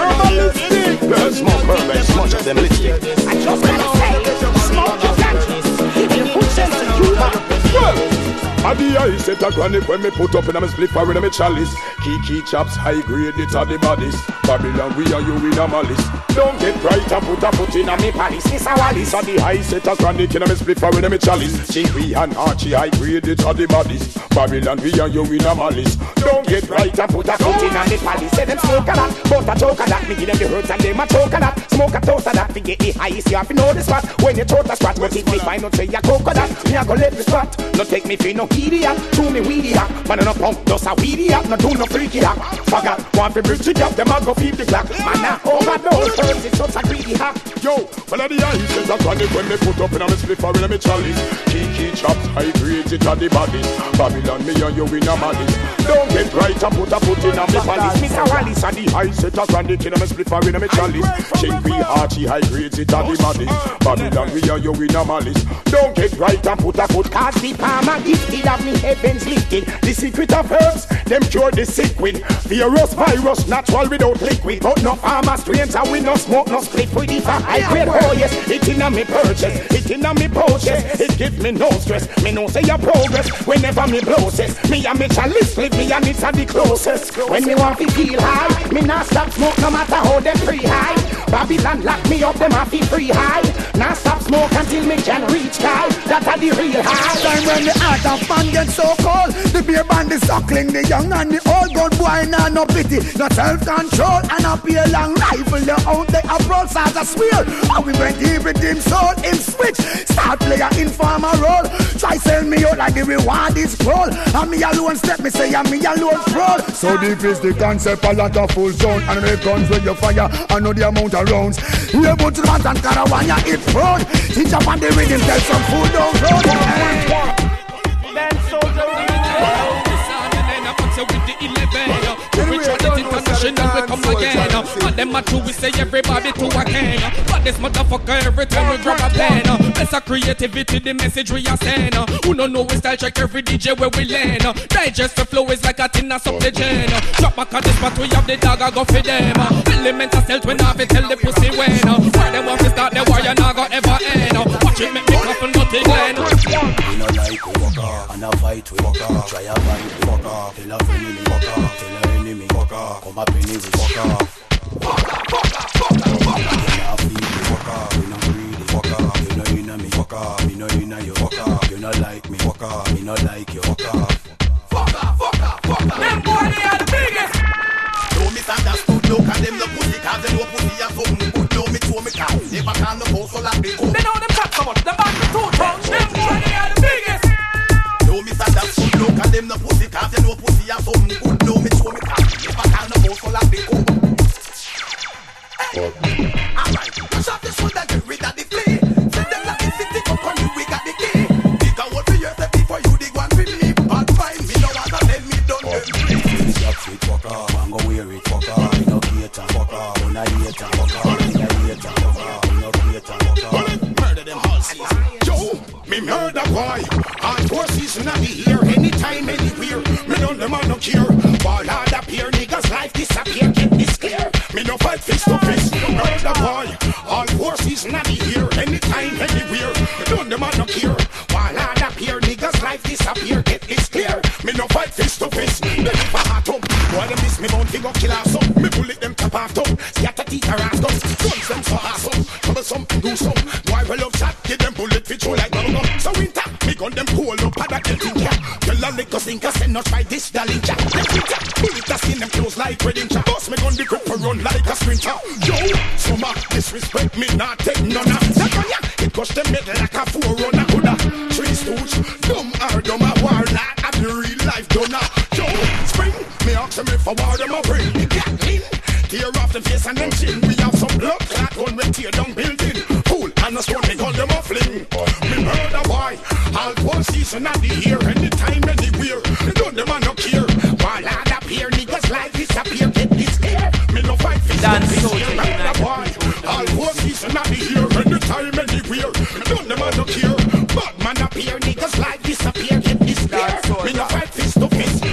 Girls smoke herb, smudge of them lipstick. I just wanna say, smoke your ganja. If you put sense in you, at the eye set a chronic when me put up in a me split fire in a me chalice. Kiki chops high grade it are the bodies. Babylon we are you in a malice. Don't get right and put a foot in a me palace. This a Wallis. At the eye set a chronic in a me split fire in a me chalice. Chiwi and Archie high grade it are the bodies. Babylon we are you in a malice. Don't get right and put a foot in a me palace. Say them smoke a lot, but a choke a lot. Me give them the hurts and them a choke a lot. Smoke a toast a lot, to get the highest you have to know the spot. When you toast a spot, but if me find out say you coconut, me a go let me spot. No take me for no idiot, to me weedy up. Man no pump, just a weedy up, no do no freaky up. Forgot, want to bridge it up, them a go feed the clock. Man now overdose, first it's such a greedy hack. Yo, well at the eye says a chronic when me put up in a me split fire in a me chalice. Kiki chops, high grade it at the bodies. Babylon me and you in a malice. Don't get right and put a foot in a me palace. Mr. Wallis at the eye set a chronic in a me split fire in a me chalice. Chinkwe Archie high grades it at the bodies. Babylon we and you in a malice. Don't get right and put a foot. Cause the palmer gifted of me heavens lifted. The secret of herbs, them cure the sick with. Virus, natural without liquid. But no farmer stranger, we no smoke, no split with it. I grade, oh yes, it in a me purchase, it in a me pouches. It give me no stress, me no say a progress. Whenever me process, me and me chalice live me and it's a the closest. When me want to feel high, me not stop smoke no matter how them free high. Babylon lock me up, them have to free high. Not stop smoke until me can reach high. That's a the real high. Time when the heart of man gets so cold, the beer band is suckling the young and the old. Gun boy nah no pity, no self-control and a pale long rifle. The out they approach as a swear. How we went here with him soul, him switch. Start player informer role. Try sell me out like the reward is full. And me alone step, me say and me alone roll. So deep is the concept, a lot of full zone. And the guns when you fire, I know the amount of rounds. You put the man and Caravana, it front. Teach up on the rhythm, tell some food don't go. Then soldier with the 11. We try it international, we come again. And them a true, we say everybody to again. But this motherfucker every time we grab a pen. That's a creativity, the message we are send. Who don't know we style check every DJ where we land. Digest the flow is like a tin of supplement. Drop back at this spot, we have the dog, I go for them. Element of stealth when I have to tell the pussy when. Why they want to start the war, you not go ever end. Watch it make me cough and not take land. We no like we walk off, and a fight we walk off. Try a fight we walk off. Tell a friend me walk off, tell a enemy walk off. Come up in we walk off. Fuck off. We no feel we walk off. We no greedy walk off. You no inna me walk off. Me no inna you walk off. You no like me walk off. Me no like you walk off. Fuck off. Them boy they are the biggest. No misunderstood, look at them the pussy. Cause they know pussy and something good. No me to me car. Never can the post so like me go. They know them cats so much. Them back to 2 tons. Them boy they are the biggest. No misunderstood, look at them the pussy. Cause they know pussy and something good. No me to me car. Never can the post so like me go. Alright, push off the shoulder, get rid of the flea. Send them like the city, come on you, we got the key. Dig a hole for yourself before you dig one for me. Bad mind, me no want to tell me done them. Stop it, fuck off, I'm gonna wear it, fuck off. Me no cater, fuck off, I'm not hater, fuck off. Me no hater, fuck off, I'm not hater, fuck off. murder boy. All 4 seasons of the year, anytime, anywhere. Me don't the man no care. Ball hard appear, niggas life disappear. Get this clear. Me no fight fist to fist. Murder boy. All 4 seasons of the year, anytime, anywhere. Me don't the man no care. Ball hard appear, niggas life disappear. Get this clear. Me no fight fist to fist. Me live a heart up. Boy them miss me bounty go kill us up. Me bullet them tap off top. Scatter teeth or ass guns. Guns them so awesome. Troublesome, do some. Boy we love shot. Give them bullet fit through like bubble gum. So winter, me gun them cool up. Had a elfin cat. Tell a liquor stinker send us by this darling jack. Bullet a skin them close like wedding chap. Boss me gun the grip for run like a sprinter. Yo, some disrespect me not take none of. That gun ya, it cost them metal like a 4-runner. Coulda 3 stooge, dumb or dumb a war lad. At the real life donor. Yo, spring, me ask them if I war them a bring. Gatling, tear off the face and them chin. We have some blood clot gun we tear down building. Fool and a stone me call them a fling. Me murder boy, all 4 seasons of the year, anytime, anywhere. Me don't them a no care. While I appear, niggas life disappear. Get this clear. Me no fight for dance. Murder boy, all 4 seasons of the year, anytime, anywhere. Me don't them a no care. Bad man appear, niggas life disappear. Get this clear. Me no fight fist to fist.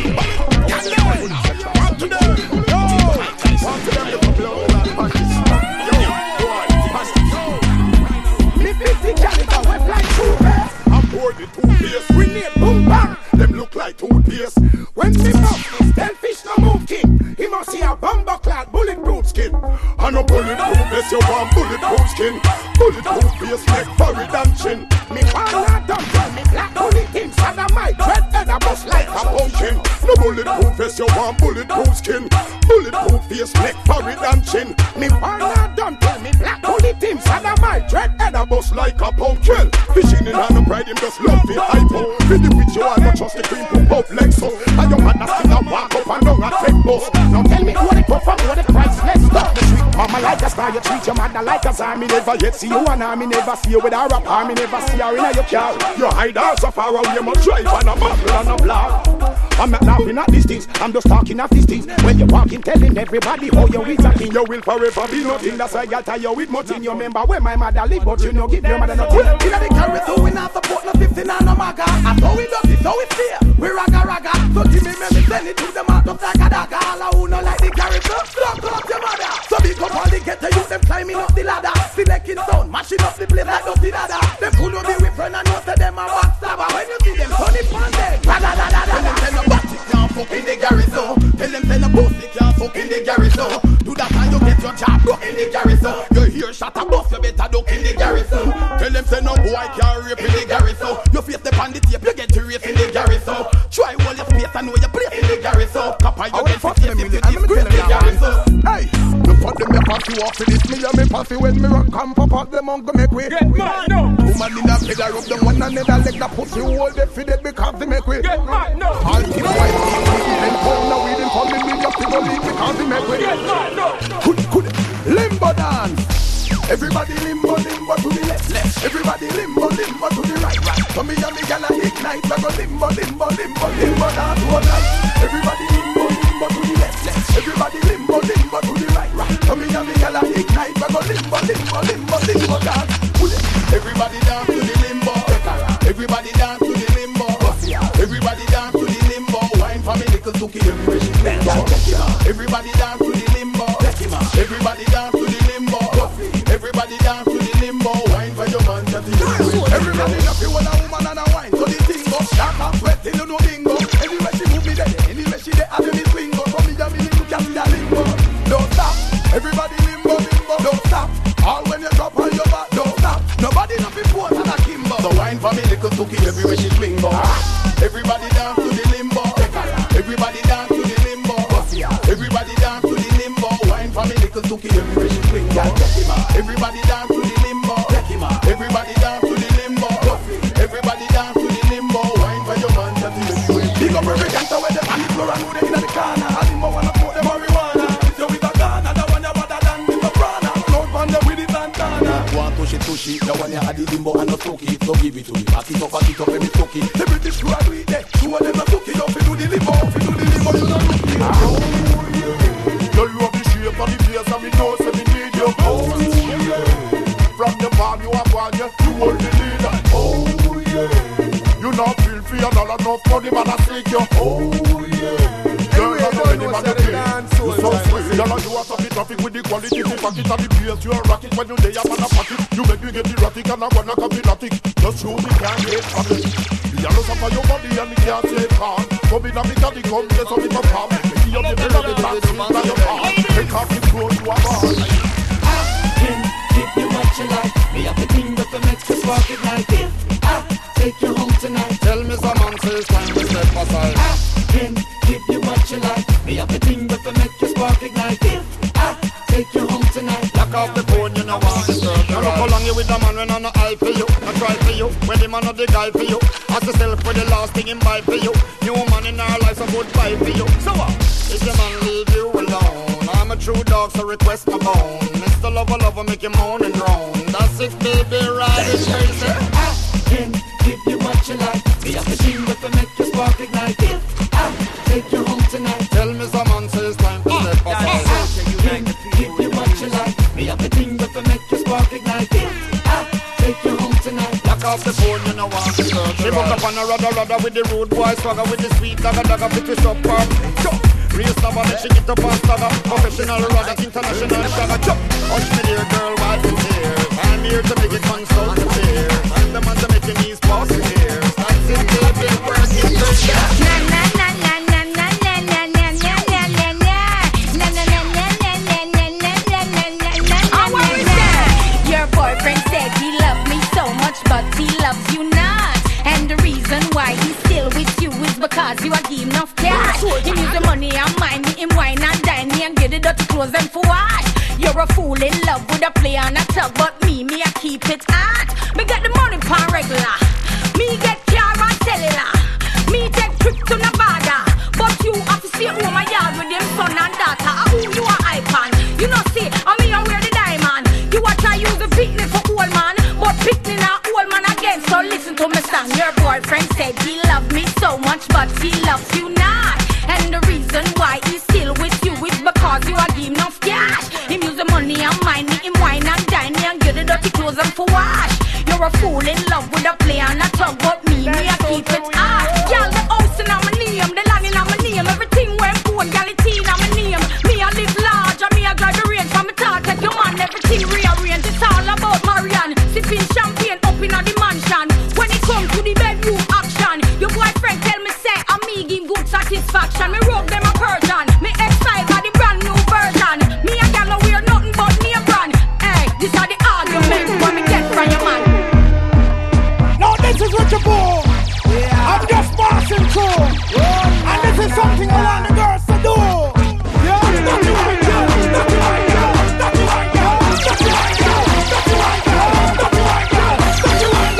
Them look like toothpaste. When me pop, tell fish no move king. He must see a bomber clad bulletproof skin. And a bulletproof vest, you want bulletproof skin. Bulletproof face, neck, forehead and chin. Me wanna dump on me black bullet things. And I might dread and I bust like a pumpkin. No bulletproof vest, you want bulletproof skin. Bulletproof face, neck, forehead and chin. Me wanna dump on me black bullet things. And I might dread and I bust like a pumpkin. Fishing in hand, pride him just love it hypo. With the with you, I not trust the queen to pop Lexus. And your man still a walk up and down a take bus. Now tell me what it go from, what the priceless stuff. The sweet mama like a star, you treat your mother like a czar. Me never yet see you and I, me never see you with a rap. Me never see her in your car. You hide her so far away, you must drive on a buckle and a block. I'm not laughing at these things, I'm just talking of these things. When you walking, telling everybody how you is a king. You will forever be nothing, that's why I'll tell you with nothing. You remember where my mother live, but you know give your mother nothing. You know the carry so we not support no 15 and no maga. I saw we love it, so we fear. We raga raga, so give me send it to the mouth of the daga. All who no like the carry so slug up your mother. So big up all the get to you, them climbing up the ladder. Selecting sound, mashing up the place like dusty dada. Them could not be with friend and know to them a backstabber. When you see them turn it on them, da da da da da. Body can't fuck in the garrison. Tell them send a pussy can't fuck in the garrison. Do that and you get your job broke in the garrison. You hear shot a bus, you better duck in the garrison. Tell them send no boy can't rape in the garrison. You face the bandit tape, you get to race in the garrison. Try all your space and know your place in the garrison. Copper you get to taste if you disgrace the garrison. Hey, you put them your party off for this. Me and me party when me rock come pop up them on go make way. Get mad no. Woman in a pillar up them one another leg that pussy hold they feed it because they make way. Get mad no. All keep white even phone now we didn't come in with your people leave because they make way. Get mad no. Could limbo dance. Everybody limbo limbo to the left left. Everybody limbo limbo to the right right. So me and me gala ignite we go limbo limbo limbo limbo dance all night. Everybody limbo limbo to the left left. Everybody limbo limbo to the right right. So me and me gala ignite we go limbo limbo limbo limbo dance. Everybody dance to the limbo. Everybody dance to the limbo. Everybody dance to the limbo. Wine for me little Suki everywhere she bend. Everybody dance to the limbo. Everybody dance to the limbo. Everybody dance to the limbo. Wine for your man that is. Everybody love you when a woman and a wine. So the thing go sharp and sweat till you know bingo. Anywhere she move me there, anywhere she there, I do me swingo. So me and me little cat in the limbo. Don't stop. Everybody limbo limbo. Don't stop. All when you drop on your back, don't stop. Nobody not be poor than a Kimbo. So wine for me little Suki everywhere she swingo. Everybody dance to the limbo. Everybody dance to the limbo. Everybody dance to the limbo. Wine for me little Suki everywhere she swingo. Everybody dance to the limbo. Everybody dance to the limbo. Everybody dance to the limbo. Wine for your man that is everywhere. Big up every gangster where them on the floor and who they in the corner. I didn't wanna put them marijuana. So with a Ghana, the one you better than the soprano. Cloud on them with the Santana. Want touchy, the one you had the limbo and no soaky. So give it to me. Back it up, let me soak it. The British crew are doing that. Two of them are soaky. Don't fi do the limbo, you don't look it. You love the shape of the place and me know say me need you. Oh yeah. From the farm you have one, you hold the leader. Oh yeah. $1 enough money, man, I seek you. Oh yeah. Girl, I know any man you take. You so sweet. Girl, you are some traffic with the quality. The pocket and the bass, you a rocket when you lay up on a pocket. You make me get erratic and I wanna come fanatic. Just show me can't get from it. The yellow up on your body and the can't take calm. Come in and make a the come, there's only for calm. Make you the bed of the dance, you by your palm. Take off the clothes, you are born. I can give you what you like. Me have the thing that makes you spark it like if I take you home tonight. Tell me some man say it's time to step aside. I can give you what you like. Me have the thing that make you spark ignite. If I take you home tonight. Lock off the phone, you know want to serve. Now look how long you with the man when I no eye for you. I try for you, when the man of the guy for you. Ask yourself for the last thing in buy for you. New man in our life, so goodbye for you. So what? If the man leave you alone, I'm a true dog, so request my bone. Mr. Lover, make you moan and groan. That's it, baby, ride it crazy. I can give you what you like. Me have the thing that make you spark ignite. If I take you home tonight. Tell me some man say it's time to step aside. I can give you what you like. Me have the thing that make you spark ignite. If I take you home tonight. Lock off the phone, you know want to serve. She woke up on a rudder with the rude boy swagger, with the sweet dagger fit to stop her. Real stubborn, she get up and stagger. Professional rudder, international shagger. Hush me dear girl, while it's here. I'm here to make it consult the fear. I'm the man to make your knees pass the ears. That's it, baby, working to Your boyfriend said he loved me so much, but he loves you not. And the reason why he's still with you is because you are give enough cash. He needs the money and mine, me him wine and dine me and get the dirty clothes and for wash. You're a fool in love with a play and a tug, but me I keep it hot. Me get the money pan regular, me get car and cellular, me take trip to Nevada, but you have to stay home my yard with them son and daughter. Who you are icon? You know see, I me I wear the diamond. You a try use the picnic for old man, but picnic now old man again. So listen to me song. Your boyfriend said he loved me so much, but he loves you not. And the reason why he's still with you is because you are give enough cash. Him use the money and mine, me him wine and dine me and get the dirty clothes and for wash. You're a fool in love with a play and a tug, but me I keep it hot. Y'all the house in my name, the land in my name, everything went poor, galatin in my name. Me I live large and me I drive the range from my thought, take your man, everything rearrange. It's all about Marianne, sipping champagne up in the mansion. When it comes to the bedroom action, your boyfriend tell me say I'm me give good satisfaction. Me rope them a Persian, me X5 are the brand new version. Me a gal no wear nothing but name brand. Hey, these are the arguments when me get from your man. Now this is what you bought. I'm just passing through, and this is something I want the girls to do. Yeah, stop you right now, stop you right now, stop you right now, stop you right now, stop you right now, stop you right now, stop you right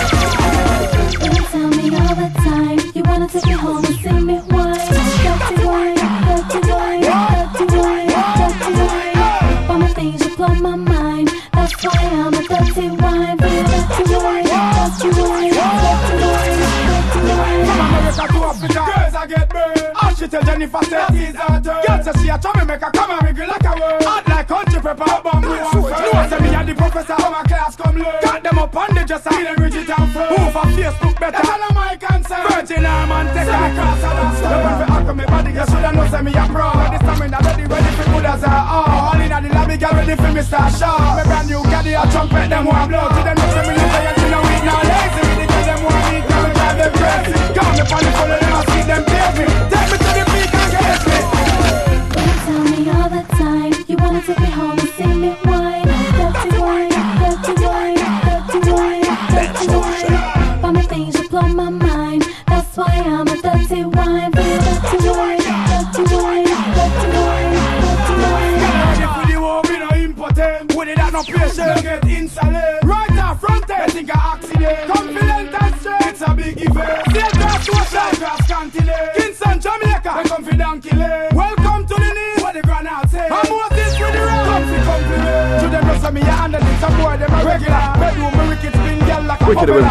now. You tell me all the time you wanna take me home and see me wine. Dirty wine, dirty wine, dirty wine, dirty wine. All my things you blow my mind. That's why I'm a dirty wine. Dirty wine, dirty wine, dirty wine, dirty wine. From America to Africa, girls I get burned. All she tell Jennifer say he's her turn. Girls say she a try me make her come and wiggle like a word. Hot like country pepper, bamboo and fur. No say me a the professor, how my class come learn. Got them up on the dresser, feel them rigid and firm. Who for Facebook better? That's all my concern. Virgin arm and take her across and dance. The one for alcohol, me body girl shoulda know say me a pro. This time in a ready for good as a all in a the lobby, girl ready for Mr. Shaw. Me brand new caddy a trumpet, them want blow. To them know say me live and you know we not lazy. Me the girl them want me, girl me drive them crazy. Come me on the phone and I see them pay me. Take me to the peak and get me. You tell me all the time you wanna take me home and see me wine. Dirty wine, dirty wine, dirty wine, dirty wine. All my things you blow my mind. That's why I'm a dirty wine. Dirty wine, dirty wine, dirty wine, dirty wine. If we do we no impotent. With it that no patient get insolent. Right now front end, think a accident. Confident and straight, it's a big event. State grass social, grass cantilene. Kingston, Jamaica, we confident killing. Welcome to the knee, what the granite say. I'm Moses with the round. Comfy compliment. To them rest of me, I understand some boy, them a regular. Bedroom, me wicked spin, girl like a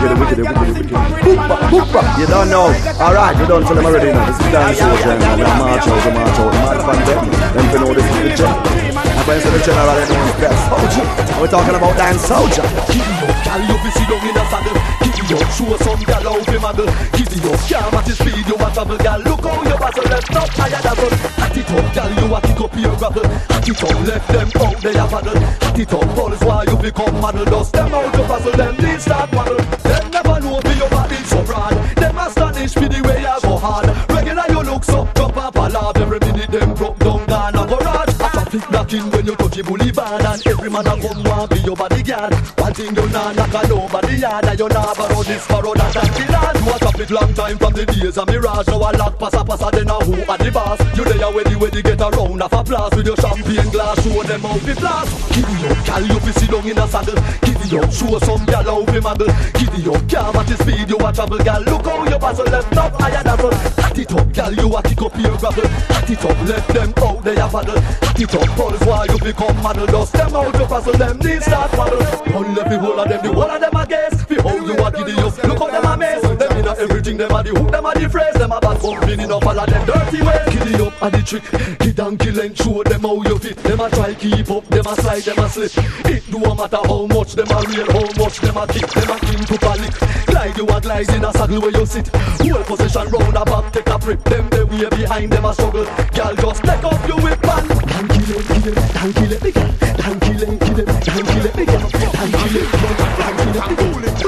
You don't know. Alright, you don't tell them already now. This is Dance Soldier and we march out. The mad fan them. Them can know this is the general. And when it's the general, they know it's best soldier. We're talking about Dance Soldier. gal, you fi sit down in a saddle. Giddy up, show some gal how fi muggle. Giddy up, can't match the speed you a travel, gal. Look how you pass left up higher than run. Hat it up, gal, you a kick up your gravel. Hat it up, left them out they a paddle. Hat it up, balls why you become model. Dust them out to puzzle them, these start waddle. Them never know for your body so broad. Them astonished for the way you go hard. Regular you look so drop up a lab. Every minute them broke down down a garage. A traffic knocking when you touch the boulevard. And every man a come want be your bodyguard. One thing you nah knock a nobody yard. And you nah borrow this, borrow that and kill that. You a traffic long time from the days of mirage. Now a lock pass then a who at the boss. You there ready get a round of applause. With your champagne glass show them how fi blast. Giddy up, gal you fi sit down in a saddle. Giddy up, show some gal how fi muggle. Giddy up, can't match the speed you a travel, gal. Look how you pass left up higher than run. Hat it up, gal you a kick up your gravel. Hat it up, left them out they a paddle. Hat it up, balls why you become model. Dust them out to puzzle them, these start waddle. Only the whole of them a guess. Behold you a giddy up, look how them a mess. Them inna everything, them a the hook, them a the phrase. Them a bad company, enough all of them dirty ways. Giddy up a the trick, kid and kill and show them how you fit. Them a try keep up, them a slide, them a slip. It do a matter how much them a real, how much them a kick. Them a king to panic. Glide you a glide in a saddle where you sit. Whole position round a back, take a prip. Them the way behind them a struggle. Girl just take up your whip and dan kill it, dan kill it, dan kill it, dan kill it, dan kill it, dan kill it, dan kill it.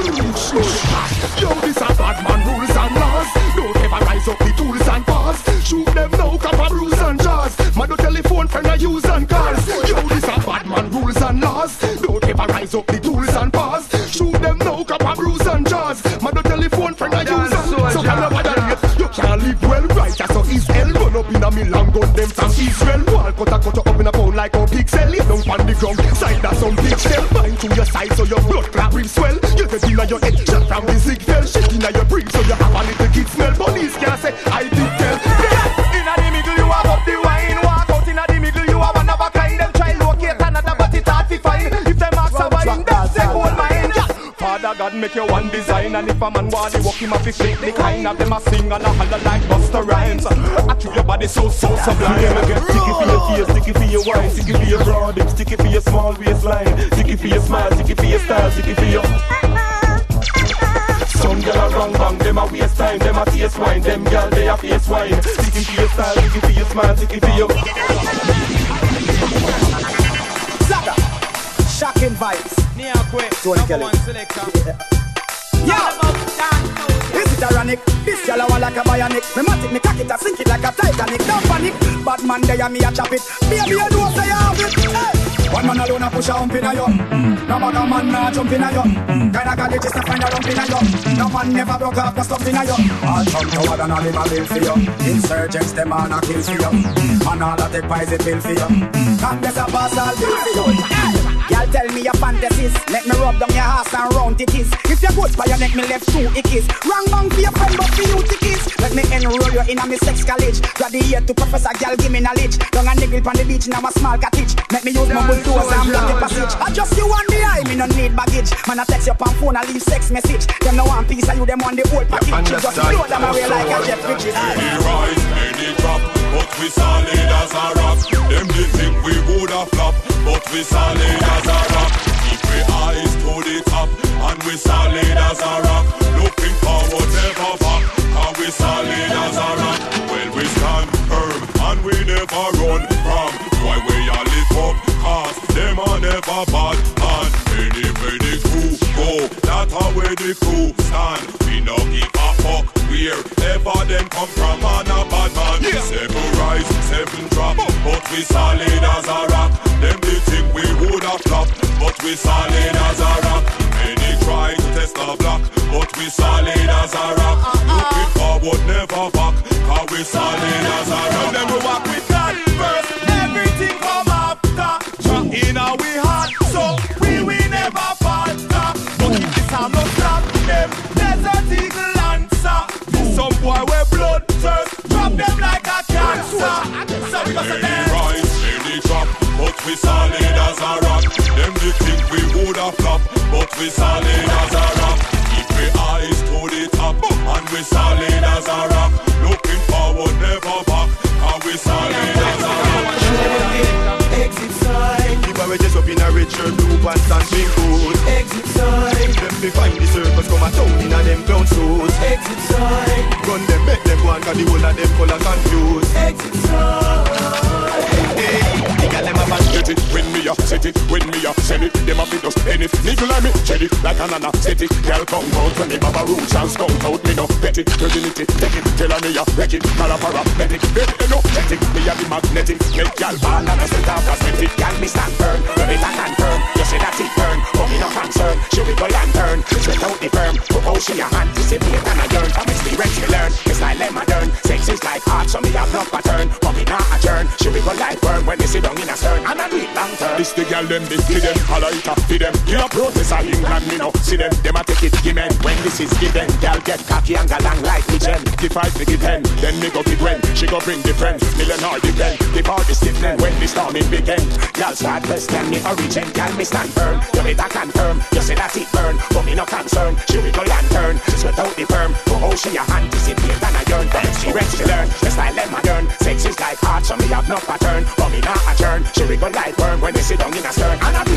Yo, this a bad man rules and laws. Don't ever rise up the tools and pass. Shoot them now, copper rules and jars. Man do telephone friend I use and cars. Yo, this a bad man rules and laws. Don't ever rise up the tools and pass. Shoot them now, copper rules and jars. Man do telephone friend I use and so can nobody rate. You can't live well right, so Israel run up in a million gun them from Israel. Wall cut up in a pound like a pixel. Lay down on the ground, side that some big shell. Bind to your side so your blood clot will swell. You get in your head, shot from the zig fell. Shit in your brain so you have a little kid smell. Police can't say I did tell. In a the middle you have up the wine. Walk out in a the middle you have one of a kind. Them try locate another but it hard to find. If them ask a wine, that's a gold mine. Father God make you one design. And if a man want to walk him up, he fake the kind of them a sing and a holler like Busta Rhymes. I chew your body so sublime. Get sticky for your face, sticky for your wine, sticky for your broad hip, sticky for your small waistline, sticky for your smile, sticky for your style, sticky for your. Some girl a wrong bang, them a waste time, them a taste wine, them girl they a face wine. Sticky for your style, sticky for your smile, sticky for your. Zaga, shocking vibes. Nia quick, number one selector. Is it ironic? This girl I want like a bionic. Me matic, me cock it, I sink it like a Titanic. Don't panic, bad man there me a chop it. Baby you know say I have it. Hey. One man alone a push a hump in a yo. No matter man nah jump in a yo. Kinda got it just to find a rump in a yo. No man never broke off the stuff in a yo. All jump tower than all him a bill for you. Insurgents them on a kill for you. And all that take pies it bill for you. Can't get a pass all bill for you. Girl tell me your fantasies. Let me rub down your ass and round it is. If you're good for your neck me left 2 ickies. Wrong bang for your friend but for you tickies. Let me enroll you in a me sex college. Graduate to professor girl give me knowledge. Down a niggle on the beach in a small cottage. Make me use my bulldozer and block the passage. I just you and the eye me no need baggage. Man I text you on phone I leave sex message. Them no one piece of you them on the whole package. You just blow them away like a jet bridge. Any rise, any drop, but we solid as a rock. Them did think we would have flop, but we solid as a rock. Keep we eyes to the top, and we solid as a rock. Looking forward, never back, and we solid as a rock. Well, we stand firm, and we never run from. Why we all live up, cause them are never bad. And anyway the crew go, that's how where the crew stand. We no give a fuck wherever them come from, man a bad man. 7 rise, 7 drop, but we solid as a rock. Them they think we would have flop, but we solid as a rock. Many try to test the block, but we solid as a rock. Looking forward, never back, cause we solid as a rock. Them we walk with God first, everything come after. Drop in our we heart, so we never falter. But if this time no stop them, Desert Eagle answer. Some boy with blood thirst, drop them like a cancer. So because of them rise, any drop, but we solid as a rock. Them they think we would have flop, but we solid as a rock. Keep we eyes to the top, and we solid as a rock. Looking forward, never back, and we solid as a rock. Exit side. Keep our just up in a red shirt, blue pants and pink boots. Exit side. a town in a them clown shoes. Exit sign. Gun them, make them one, cause the whole of them color confused. Exit sign. Hey, the girl them a bad. Get it, when me a set it, when me a send it. Them a fit us, any nigga like me, shed it like an anna, set it. Girl come out when me baba roots and scout out. Me no bet it, virginity, take it. Tell her me a wreck it, call a paramedic. Baby, no, get it, me a be magnetic. Make girl ball and a set of cosmetic. Girl me stand firm, you better confirm. You say that it burn, but me no concern. She will go lantern, straight out the firm. Oh, she a anticipate and a yearn. From experience we learn, it's like let modern. Sex is like art, so me have no pattern. But me not a turn, she will go like worm when me sit down in a stern. And I do it long term. This the girl them, this them, holla it up, feed them. You know protest of England, me no see them. Them a take it, give men. When this is given, girl get cocky and galang like me gen. Give 5 to give 10, then me go give when. She go bring the friends, million or the pen. Give all the stiffness when we storming begin. Girl start question me origin, girl me stand firm. You better confirm, you say that it burn, but me no concern. She will go lantern, sweat out the firm. Oh, she a anticipate and a yearn. From experience she learn, the style them modern. Sex is like art, so me have no pattern. But me not a turn, she will go like worm when they sit down in a stern. And I be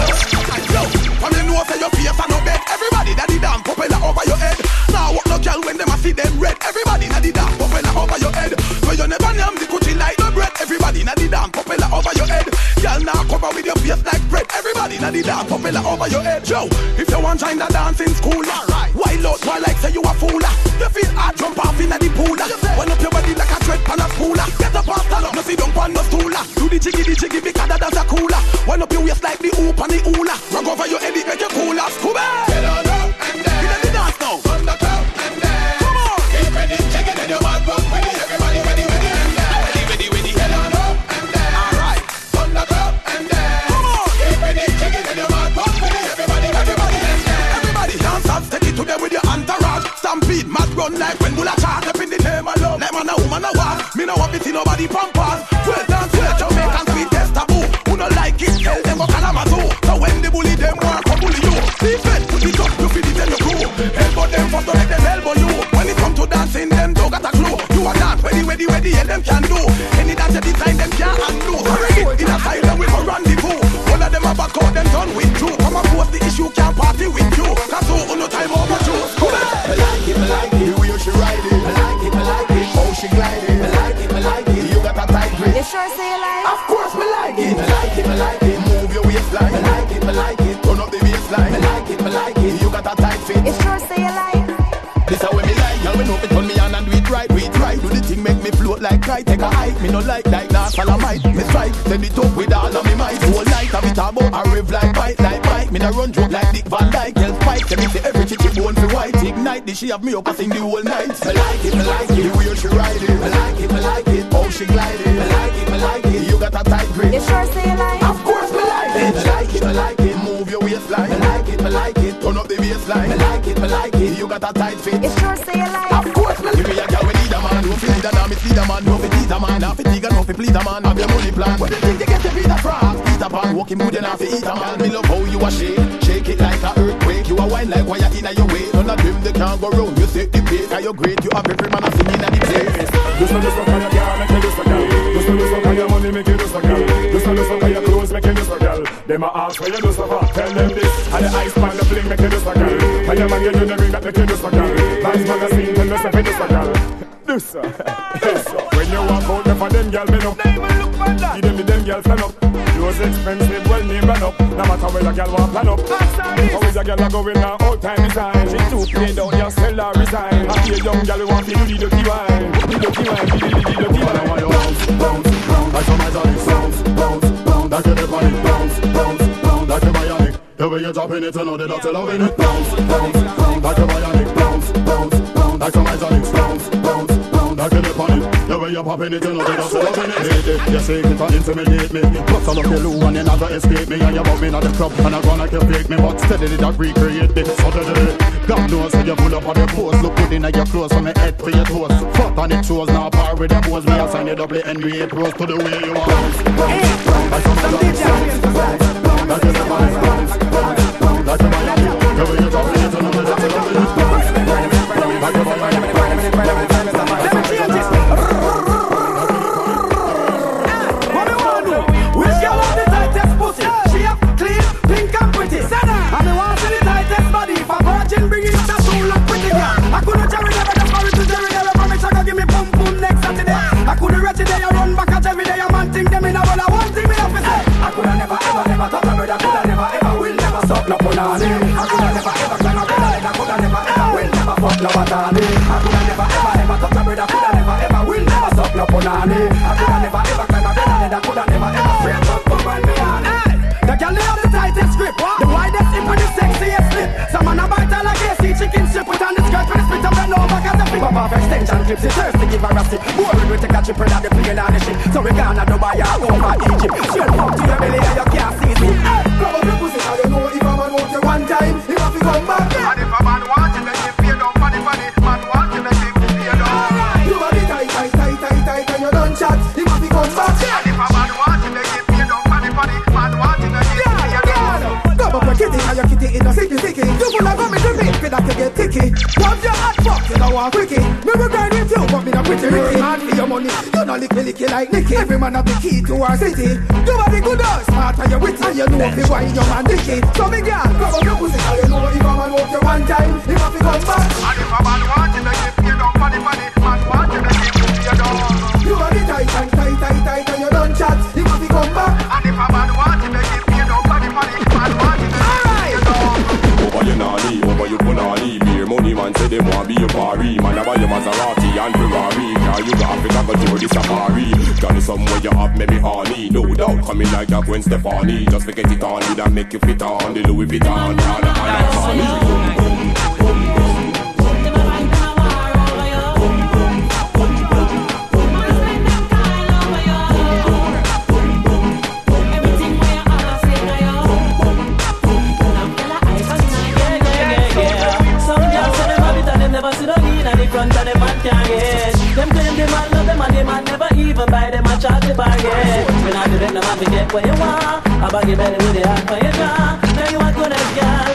from you know say your face and no bed. Everybody that the damn propeller over your head. Now what no girl when them a see them red. Everybody that the damn propeller over your head. When you never name the coochie like no bread. Everybody that the damn propeller over your head. Girl now cover with your face like bread. Everybody that the damn propeller over your head. Joe, if you want join the dancing school, alright. Wild out while like say you a fool. You feel hard jump off in the pool. Wind up your body like a tread pan a spooler. Get up and stand up, no sit down pan no stooler. Do the jiggy because that's a cooler. Wind up your waist like the hoop and the hula. Rug over your head, it make you cooler. Scuba. Get on up and down. Get on the dance now. On the top and down. Come on. Get ready, check it and your man go ready. Everybody ready and down. Ready. Get on up and down. Alright. On the top and down. Come on. Get ready, check it and your man go ready. Everybody and down. Everybody dance and take it to them with your entourage. Stampede, mad run like when bull a charge up in the name of love. Like man a woman a walk. Me no want to see nobody pampas. Well dance, well Jamaican sweet test taboo. Who no like it, tell them go Kalamazoo. So when the bully them want come bully you. Defend, put it up, you feel it in the crew. Elbow them first, don't let them elbow you. When it come to dancing, them don't got a clue. You are dance, ready, and them can do. Any dance you design, them can't undo. In a style, them we go rendezvous. One of them a back out, them done with you. Come and force the issue, can't party with you. Cause so, no time over you. I like it, the way she ride it. I like it, how she glide it. I like it, you got a tight grip. You sure say you like it? Of course me like it. I like it, move your waistline. I like it, turn up the baseline. I like it, you got a tight fit. You sure say you like it? This how me like, y'all we know it turn me on and do it right. Do the thing make me float like kite. Take a hike, me no like nah, salamite. Me strike, send it up with all of me might. Whole night of it about a rave like bite. Me no run joke like Dick Van Dyke. Tell Spike, tell me say every chichi bone for white. Ignite this, she have me up and sing the whole night. I like it, the way she ride it. I like it, how she glide it. I like it, you got a tight grip. You sure say you like it? Of course me like it. I like it, move your waistline. I like it, turn up the baseline. I like it, you got a tight fit. You sure say you like it? Of course me. Give me a girl we need a man, no fi need a man, me need a man, no fi tease a man, no fi dig and no fi please a man. Have your money plan. When you think you get to be the frog, Peter Pan, walking good enough to eat a man. Me love how you a shake it like a earthquake. You a wine like wire in your way. None of them they can't go round. You set the pace, 'cause you're great. You have every man a singing at the place. Just look how you can make you do so, girl. Just look how your money make you do so, girl. Just look how your clothes make you do so, girl. Them a ask where you do so far. Tell them this. And the ice man the fling make you do so, girl. And your man you do the ring that make you do so, girl. Vice magazine tell you say you do so, girl. Do so. When you walk out there for them girl, me know. Give them girl stand up. Yours expensive, well name run up. No matter where the girl want plan up. How is the girl a going now? All time design. She too played out, just sell her resign. I see a young girl who want to do the dirty wine. The dirty wine, the dirty wine. I want you bounce. Like some eyes on it, bounce. Like you're the body, bounce. Like you're bionic. The way you're dropping it, I know they're not loving it. Bounce. Like you're bionic, bounce. Like some eyes on it, bounce. Like you're the body. The way you're popping it, you know they're not loving it. You say it and intimidate me. Plus I look at you and you never escape me. And you bought me in the club and I run like you fake me. But steadily that recreate me. Suddenly, God knows when you pull up on the post. Look good in your clothes from your head to your toes. Fuck on it shows now par with the pose. Me I sign it up the NBA pros to the way you are. Like some bounce. Like you're the body, bounce. Like you're Miami. The way you're dropping it, you know they're not loving it. Like you're Miami. And they want to the tightest body. If a virgin bring it up punani. I coulda never ever climb a brother, I coulda never ever will never fuck no batani. I coulda never ever touch a brother, coulda never ever will never suck no punani. I coulda never ever climb a brother, I coulda never ever straight up when me on. The girl lay on the tightest grip, the widest hip and the sexiest slip. Some man a bite all like a sea chicken strip, put on the skirt with the spit up and over, cause the flip up off extension clips. It's thirsty, give her a sip. Boring we take a trip and the plane on the ship. So we gonna Dubai or over Egypt. Straight up to your belly and you can't see me. Grab up your pussy, I don't know if a man want you one time, if I fi come back. And if a man want you, make him pay down. Funny, man want you, make him pay down. You a be tight, and you don't chat, if I fi come back. And if a man want you, make him pay down. Funny, man want you, make him pay down. Grab up your kitty, and your kitty in a sticky. You wanna go me to me, feel like you get ticky. Once you're hot fuck, you don't want quickie. Me will grind with you, but me not pretty Ricky. Man for your money, you don't licky like Nicky. Every man have the key to our city. You are the good or smart, and you witty, and you know if you wine your man dicky. So me girl, grab up your pussy, and you know if a man want you one time, if I fi come back. And if a man want you, make him pay down. Funny, man want you, make him pay down. You are the tight, and you don't chat, if I fi come back. And if a man want you, make him pay down. Funny, man want you, make him pay down. Over you naughty, over you punani. Beer money man say them want be a party. Man I buy you Maserati and Ferrari. Car you got Africa go to the safari. Got somewhere you have maybe honey. No doubt coming like that Gwen Stefani. Just forget it on with and make you fit on the Louis Vuitton. Prada and Armani. Boom boom boom boom. Front of the man can't get. Them claim the man love them and the man never even buy them a charge the bargain. When I give them the man to get where you want, I bag you belly with the heart for your jaw. Now you want goodness girl.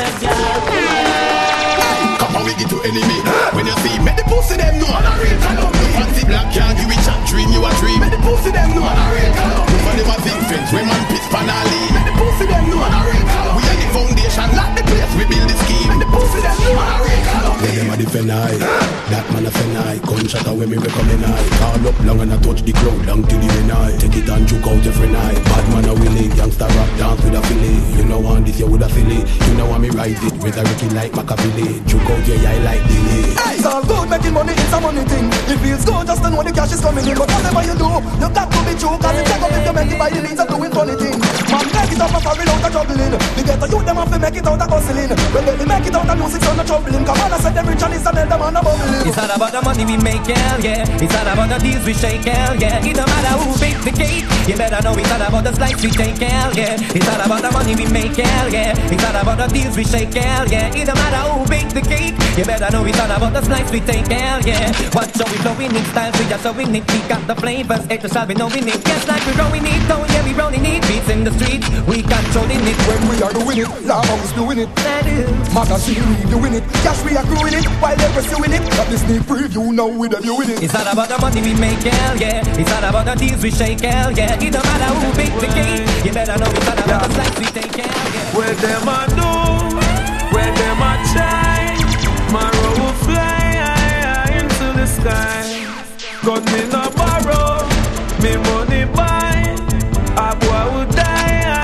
Come on, we get to enemy. When you see, make the pussy them know. Fancy black can't give it chat, dream you a dream. Make the pussy them know. For them a big friends, when man piss panali. Make the pussy them know. We are the foundation, not the place we build the scheme. Make the pussy them know. They them a defend I, that man a fend I. Gunshot when me recommend I. Call up long and I touch the crowd, long till the night. Take it and juke out every night. Bad man a willy, gangsta rap dance with a filly. You know want this, you would a filly. You know want me rise it, with a Ricky like Machiavelli. Juke out your eye like Dilly. It's all good making money, it's a money thing. It feels good just to know the cash is coming in. But whatever you do, you got to be true. Cause it's up if you make it by the means of doing funny things. Man, make it up a foreign out of juggling. The ghetto youth them have to make it out of hustling. When they make it out of music, so no troubling. Come on, I said them rich and it's an elder man a bubbling. It's not about the money we make, hell yeah. It's not about the deals we shake, hell yeah. It don't matter who bakes the cake. You better know it's not about the slice we take, hell yeah. It's not about the money we make, hell yeah. It's not about the deals we shake, hell yeah. It don't matter who bakes the cake. You better know it's not about the slice we take, hell yeah. Watch how we flowing it, styles we just showing it. We got the flavors, haters shall be knowing it. Yes, like we're growing it, oh yeah, we rolling it. Beats in the streets, we controlling it. When we are doing it, lava was doing it. Magazine reviewing it, cash we are growing it while they're pursuing it. Got this sneak preview now with a view in it. It's not about the money we make, hell yeah. It's not about the deals we shake, hell yeah. It don't matter who bakes the cake. You better know it's not about the slice we take, hell yeah. Where them a do, where them a shine. My road will fly into the sky. Got me no borrow, me money buy. A boy will die.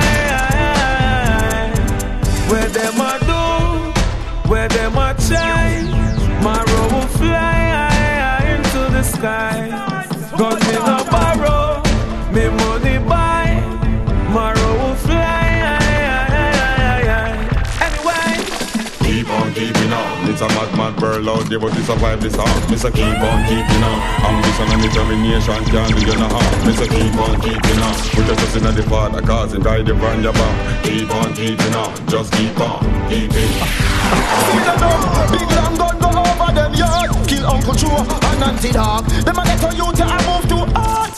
Where them a do, where them a shine. My road will fly into the sky. Got me no borrow, me money buy. My road will fly. Anyway, keep on keeping on. It's a mad bird out there, but we survive this hard. Mr. Keep on keeping on. Ambition and determination can't do you no harm. Mr. Keep on keeping on. Put your trust in the Father, cause it guide you from your back. Keep on keeping on. Just keep on keeping on. Big long gun go over them yard. Kill Uncle Joe and Auntie Dog. Them a get on you to move to art.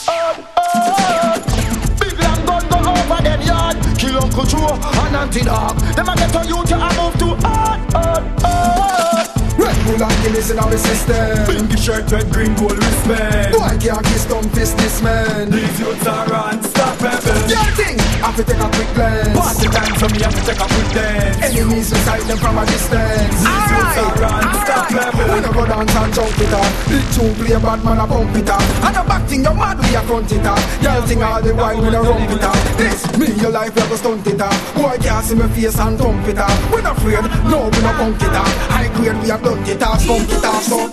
Big long gun go over them yard. Kill Uncle Joe and Auntie Dog. Them a get on you to move to art. Red Bull and kill poison on the system. Pinky shirt, red, green, gold wristband. Boy can't kiss, don't fist this man. These youths are unstoppable. Your thing, I have to take a quick glance. Pass the time, so me have to take a quick dance. Enemies we sight them from a distance. These youths are unstoppable. We no go dance and jump it up. Big tune play a bad man a bump it up. And the back thing you mad we a front it up. Girl thing all the while we no rump it up. This me your life you go stunt it up. Boy can't see me face and thump it up. We not afraid, no we no punk it up. High grade we a blunt it up, skunk it up. So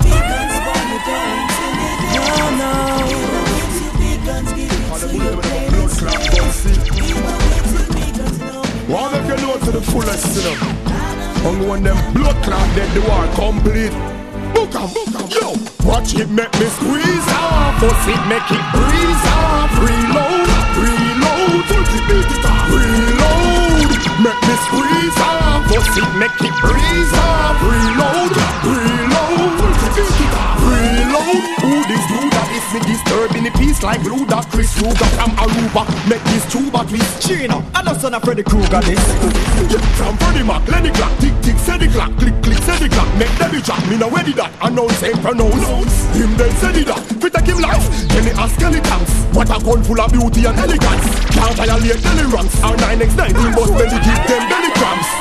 One of your load to the fullest, you know. Only when them blood clot dead, the war complete. Book 'em, yo. Watch it make me squeeze off. Force it make it breeze off. Reload, reload. Full clip beat it off. Reload, make me squeeze off. Force it make it breeze off. Reload, reload. Full clip beat it off. Reload. Who this do that is me disturbing the peace like glue that Chris Ruger from Aruba. Make this true but with Chino. I know son of Freddy Krueger this. From Freddy Mac, let the clock tick tick, say the clock, click click, say the clock. Make them be jack, me no ready that. I know same pronounce. Him then say the that. We take him life, then he ask skeletons. What a gun full of beauty and elegance. Can't violate any ranks. Our 9x19 must belly give them belly cramps.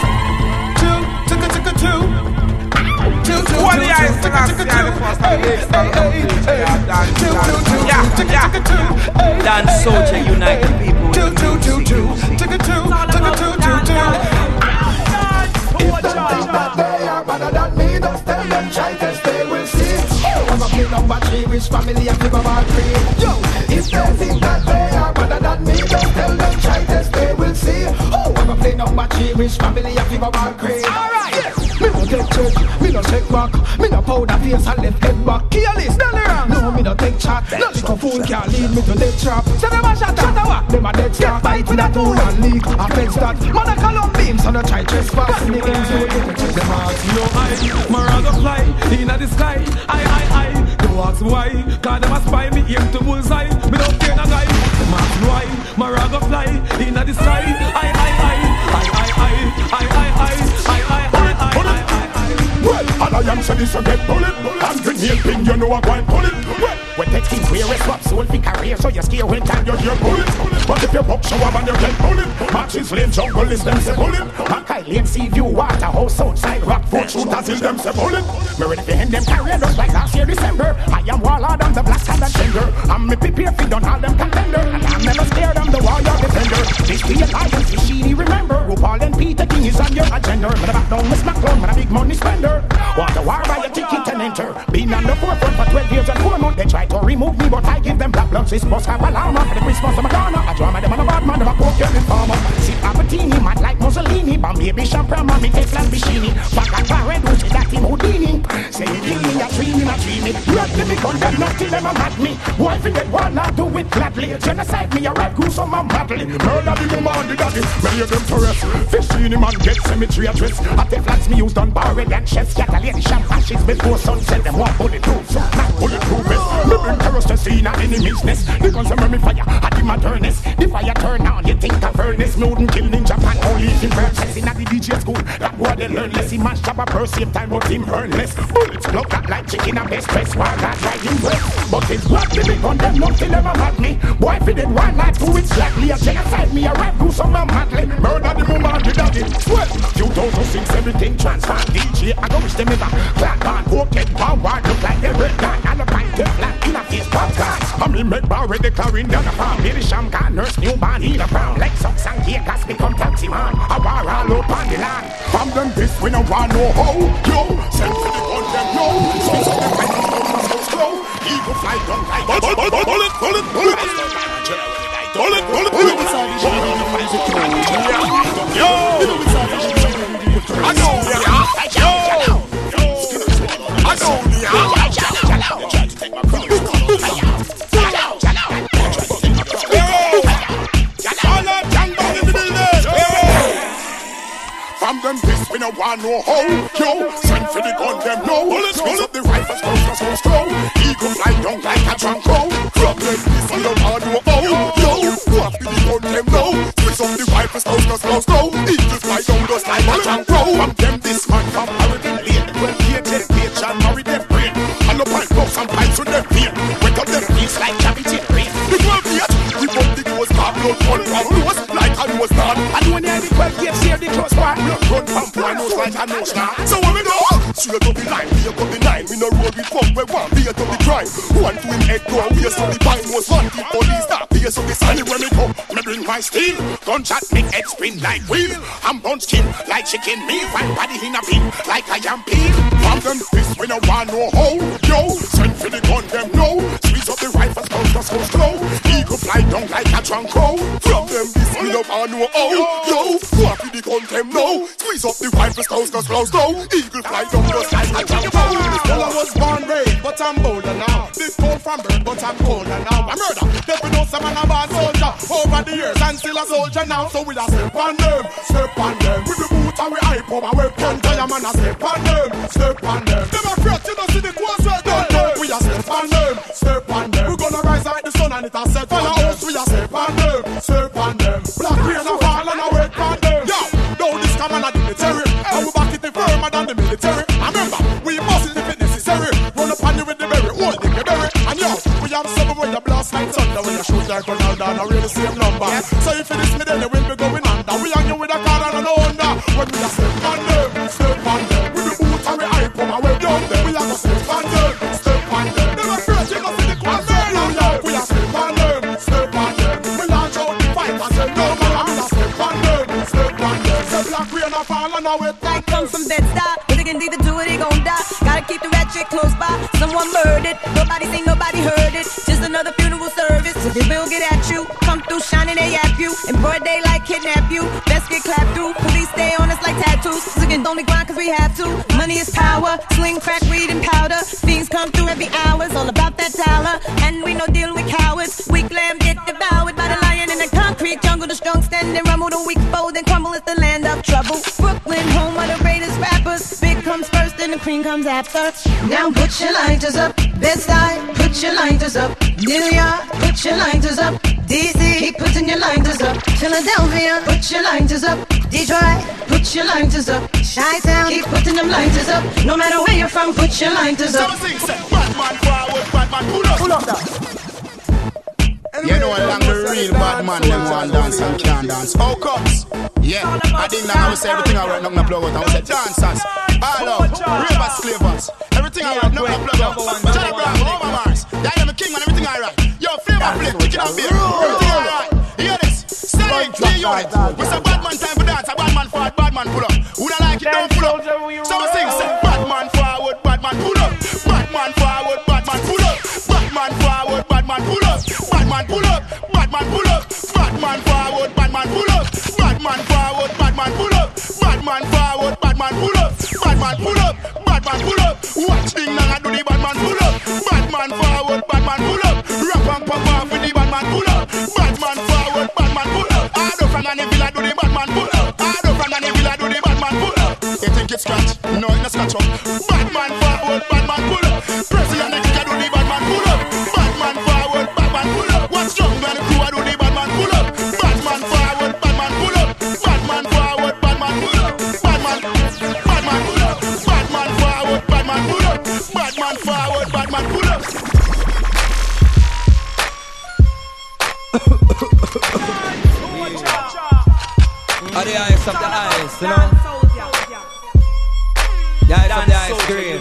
What the eyes to not see the first dance soldier unite the people. If they think that they are better than me, just tell them try test, they will see. I'm a play number 3, which family I give a bad cream. Yo, if they think that they are better than me, just tell them try test, they will see. Oh, I'm a play number 3, which family I give a bad cream. Alright, yes. Me no take check, me no take back, me no powder face and left head back. Careless, no, me no take chat. No little fool can't lead me to dead trap. Say them a shut up, them a dead start. Fight with a tool and leak, a fence that. Man a column beams, so no try trespass. The games you get, check them out. No, Maraga fly inna the sky. I. Don't ask why, 'cause them a spy me aim to bullseye. Me don't care no guy. Them ask why, Maraga fly inna the sky. I. Well, all I am saying is to get bullet. And grenade pin, you know I'm going bullet. When texting queer is swap soul for career, so you scare when time you hear bullet. But if you buck show up and you get bullet, matches lane jungle is them say bullet. Mackay lane sea view Waterhouse outside Rockford shooters is them say bullet. Me ready to end them career just like last year December. I am warlord on the black card and tender. I'm me prepare for done all them contender. And I'm never scared, I'm the warrior defender. This be alliance, is she remember. RuPaul and Peter King is on your agenda. But back down Miss McClone, man a big money spender. Want a war by a ticket and enter. Been on the forefront for 12 years and 4 months. They try to remove me, but I give them black blood. This must have a llama for the Christmas of Madonna. I drama them on a bad man, them a poke your informer. See Albertini, mad like Mussolini. But maybe Champagne, me take Lambishini. Back at Barret, who say that in Houdini. Say it kill me, I dream it. Not the big gun, them not till them a mad me. Wife in that one, I do it gladly. Genocide me, I rap gruesome, I'm madly. Murder the woman, the daddy. Many of them to rest. Fishini man get cemetery address. At the flags me used on Barret and chefs. Get a lady champagne, she's before sunset. Them want bulletproof, not bulletproof vest. Me bring terrors to see na enemy's nest. The guns are me fire, at the materness. The fire turn on, you think of furnace. Me wouldn't kill in Japan, only in Vertex. In the DJ school, that boy they learn less. He managed job a per same time, but him earn less. Bullets block that like chicken and best press. War God riding west. But it's what the big gun, them nothing ever had me. Boy, if it did one night, 2 weeks likely. A genocide me, a rap gruesome and madly. Murder the woman, the daddy. Well, 2006, everything transformed. DJ, I go wish them ever. Black man, cocaine, power, look like they red gun. And a pint of black in a face podcast. I mean, make bar with the chlorine down the farm. Lady Shamka, nurse, newborn, heal a crown. Like socks and cake, gas become taxi man. A war all up on the land. From them this, we no want no hoe. Yo, send to the gun, them yo. So the kind of stuff must go slow. Eagle fly, don't fly. Bullet. Yo. I know, from them this we no want no hoe. Yo, send for the gun them no. Bullets up the rifles go. Eagle fly down like a drunk crow. Drop them this we no want no hoe. Yo, what for the gun them no. Twist up the rifles go. Eagle fly down just like a drunk crow. From them this man from Hurricane Lane. Well, here Jeff Page and marry them. Well, get share the close part. Run pump, I know like I know now. So what we do? Straight up the line, we up the 9. We no road with funk, we want be up the crime. One to him head door, we so the pine was wanted. Police stop, we so the sunny when we come. Me bring my steel, gunshot make head spin like wheel. I'm bone skin like chicken meal. Find body in a pin like I am peel. From them this we no want no hoe. Yo, send for the gun them no. Squeeze up the rifles, just go slow. Eagle fly down like a drunk crow. From them this we no want no hoe. Yo, go up the gun them no. Squeeze up the rifles, just slow. Eagle fly down just like a drunk crow. Well, I was born brave, but I'm bolder now. This cold from birth, but I'm colder now. I murder, if we know some man a bad soldier. Over the years, and still a soldier now. So we a step on them, step on them. With the boot and we hype over weapon. Giant man a step on them, step on them. Democrat, you don't see the close right there. We a step on them, step on them. We gonna rise like the sun and it a set on us. We a step on them, step on them. Black rain a fall and a wet on them. Yo, now this come on a military. And we back it firmer than the military. I remember, we must if it necessary. Run up on you with the berry, hold the berry. And yo, we have some when you blast like thunder. When you shoot like Ronaldo, I really the same number. So if it is me, then you will be going under. We hang you with a car and an Honda. When we are step on them, step on them. With the boot and we hype from our way down them. We are gonna step on them, step on them. They were first, you know, see the class there now, yo. We are step on them, step on them. We launch out the fight and say no man. We are step on them, step on them. The black rain a fall and our way down. Comes from Bed-Stuy, but they can either do it, they gon' die. Gotta keep the rat chick close by. Someone murdered, nobody say nobody heard it. Just another funeral service. So they will get at you, come through shining they at you. In broad daylight kidnap you, best get clapped through. Police stay on us like tattoos. Looking only grind cause we have to. Money is power, sling, crack, weed and powder. Fiends come through every hour, it's all about that dollar. And we no deal with cowards. Weak lamb get devoured by the lion in the concrete jungle. The strong stand and rumble, the weak fold and crumble is the land of trouble. Brooklyn, home of the greatest rappers. Big comes first and the cream comes after. Now put your lighters up. Bed-Stuy, put your lighters up. New York, put your lighters up. DC, keep putting your lighters up. Philadelphia, put your lighters up. Detroit, put your lighters up. Chi-Town, keep putting them lighters up. No matter where you're from, put your lighters up. Batman forward, Batman pull up that. You know along the real bad man, them want dance and can't dance. Oh, cops. Yeah, I didn't know I would say everything I wrote, nothing I plug out. I would say dancers, all out, ravers, clavers. Everything I wrote, nothing I plug out. Johnny Bravo, Over Mars, Diana King, and everything I write. Yo, flavor play, chicken and beer, everything I write. Hear this? Steady, G-Unit. We say bad man time for dance, a bad man forward, bad man pull up. Who don't like it, don't pull up. So we sing, say, bad man forward, bad man pull up. Bad man forward, bad man pull up. Bad man forward, bad man pull up. Bad man pull up, bad man pull up. Bad man forward, bad man pull up. Bad man forward, bad man pull up. Bad man forward, bad man pull up. Bad man pull up, bad man pull up. Watch thing now I do the bad man pull up. Bad man forward, bad man pull up. Rap and pop off with the bad man pull up. Bad man forward, bad man pull up. I do from the villa do the bad man pull up. I do from the villa do the bad man pull up. You think it's scratch? No, it's not scratch up. Bad man forward, bad man pull up. President next to do the bad man pull up. Bad man forward, bad man pull up. What's strong when the crew do the bad man pull up. Bad man forward, bad man pull up. Bad man forward, bad man pull up. Bad man pull up. Bad man forward, bad man pull up. Bad man forward, bad man pull up. Are the eyes of the eyes, you know? The eyes of the ice cream.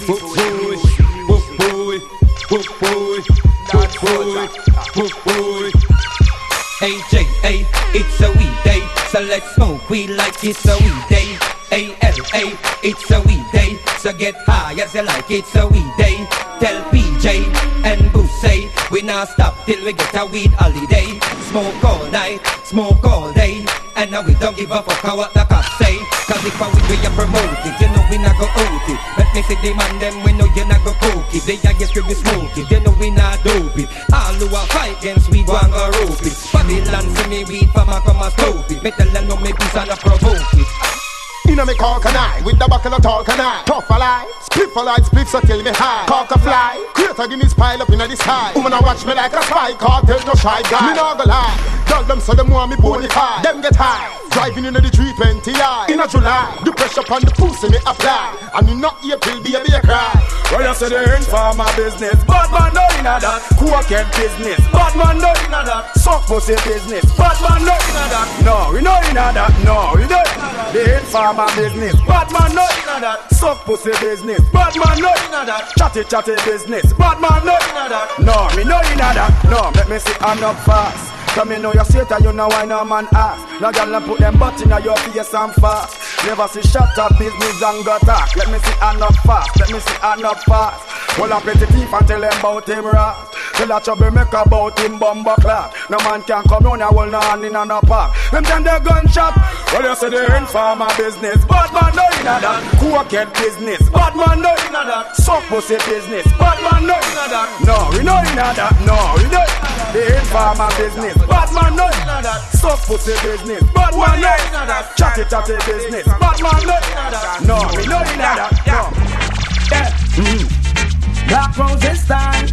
AJA, it's a weed day, so let's smoke weed like it's a weed day. ALA, it's a weed day, so get high as you like, it's a weed day. Tell PJ and Boosie, we not stop till we get a weed holiday. Smoke all night, smoke all day, and now we don't give a fuck what the cops say. Cause if I we a promote it, you know we not go out it. Let me see them and them, we know you not go cook it. They I guess we smoke it, you know we not dope it. All who are fight against we go and go rope it. Babylon see me weed from a come and stop it. Better than no me peace and a provoke it. Inna me call canine, with the buckle of tall canine. Tough a lie, spliff a light, spliff so till me high. Cock a fly, create a Guinness pile up inna the sky. Woman a watch me like a spy, cartel no shy guy. Me no go lie, Girl, them say them want me bonify. Them get high, driving in the 320i. In a July, the pressure on the pussy me apply. And in not April, baby, I cry. Well, you say the informer business, bad man no inna that. Cokehead business, bad man no inna that. Suck pussy business, bad man no inna that. No, we no inna that. No, we no inna that. The informer business, bad man no inna that. Suck pussy business, bad man no inna that. Chatty business, bad man no inna that. No, we no inna that. No, let me see I'm up fast. Come in know your state and you know why no man ask. Now y'all put them butt in your face and fast. Never see shut up business and go talk. Let me see hand up fast, let me see hand up fast. Well I plenty thief and tell them about him rat. Tell a trouble make about him bumper clock. No man can come down and hold no hand in a park. Them then they gunshot. Well you say the informer business, bad man no inna that. Cokehead business, bad man no inna that. Suck pussy business, bad man no inna that. No, we no inna that, no, we no. The informer business, bad man no inna that. Suck pussy business, bad man no inna that. Chatty business, bad man no inna that. No, we no inna that, no. Dark Rose this time.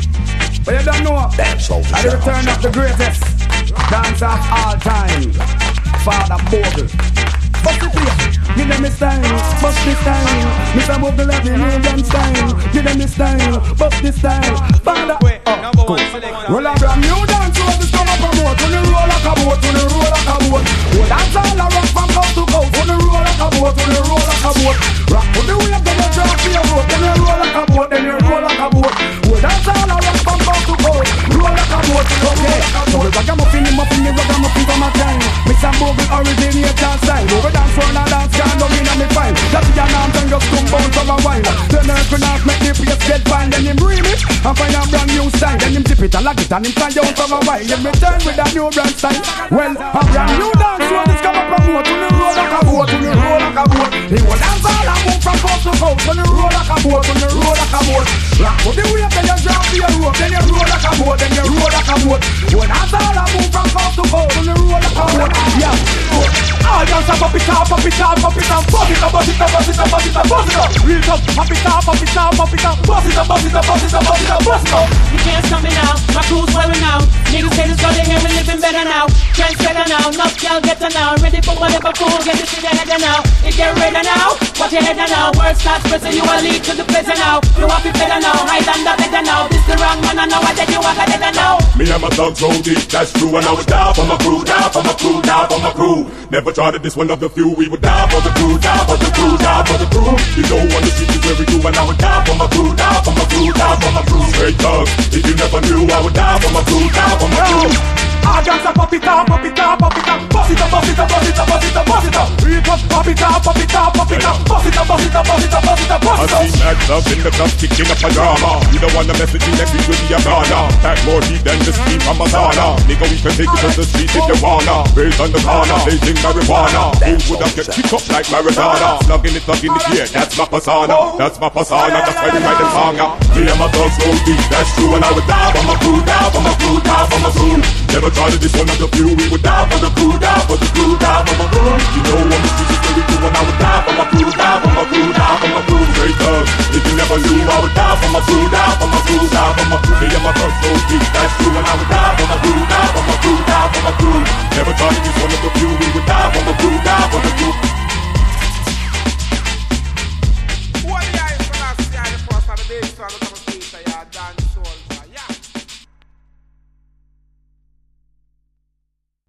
But you don't know, at the return of the greatest dance of all time, Father Bogle. Bust the play, give them his style, bust the style. Mr. Bogle have the new dance style. Give them his style, bust the style. Father, cool. Well, I brand new dance, so this come up a boat. When you roll like a boat, when you roll like a boat. Well, dance all around from coast to coast. When you roll like a boat, when you roll like a boat. Rock with the wave, then you drop for your boat. When you roll like a boat, then you roll like a boat. Well, dance all around from coast to coast. Roll like a boat, okay. So we got them up in the ragamuffin from a time. Mix and Bogle originator style. Over dance for a dance, can't go in on me fine. That's the arms and just come bounce from a wine. Then the earth make the place get fine. Then him remix and find a brand new style. Then him tip it and lock it and him fly out from a wine. Then return with a new brand style. Well, a brand new dance, so this come up promote. When you roll like a boat, when you roll like a boat. He will dance all and move from coast to coast. When you roll like a boat, when you roll like a boat. Rock with the wave, then you drop to your rope. Then you roll like a boat, then you roll like a boat. When dance all and move from coast to coast. When you roll like a boat, yeah. All dance up it up, up it up, up it up. Bust it up, bust it up, bust it up, bust it up, bust it up. Real tough, up it up, up it up, up it up. Bust it up, bust it up, bust it up, bust it up, bust it up. You can't stop me now, my crew's wearing out. Niggas say this gonna hear me living better now. Trends better now, enough y'all get her now. Ready for whatever fool, get this in your head now. It get ready now, watch your head now. Word starts pressing, you will lead to the pleasure now. You want to better now, hide under better now. This the wrong man, I know I tell you I got better now. Me and my thugs roll deep, that's true. And I would die for my crew, die for my crew, die for my crew. Never tried it, this one of the few. We would die for the crew, die for the crew, die for the crew. You know on the street is where we do. And I would die for my crew, die for my crew, die for my crew. Straight thugs, if you never knew, I would die for my crew, die for my crew. I got to pop it up, pop it up, pop it up. Bust it up, bust it up, bust it up, bust it up, bust it up. Real tough, pop it up, pop it up, pop it up. Bust it up, bust it up, bust it up, bust it up, bust it up. I see mad love in the club, kicking up a drama. You don't want the message in every will be a Ghana. Pack more heat than the steam from Masana. Nigga, we can take it to the street if you wanna. Raised on the corner, blazing marijuana. Who would have get kicked up like Maradona? Slugging it, yeah, that's my persona. That's my persona, that's why we write the song. Me and my thugs roll deep, that's true. And I would die for my crew, die for my crew, die for my crew. Never tried it, this one of the few. We would die for the crew, die for the crew, die for my crew. You know on the streets is where we do. And I would die for my crew, die for my crew, die for my crew. Straight thugs, if you never knew, I would die for my crew, die for my crew, die for my crew. Me and my thugs roll deep, that's true. And I would die for my crew, die for my crew, die for my crew. Never tried it, this one of the few. We would die for the crew, die for the crew.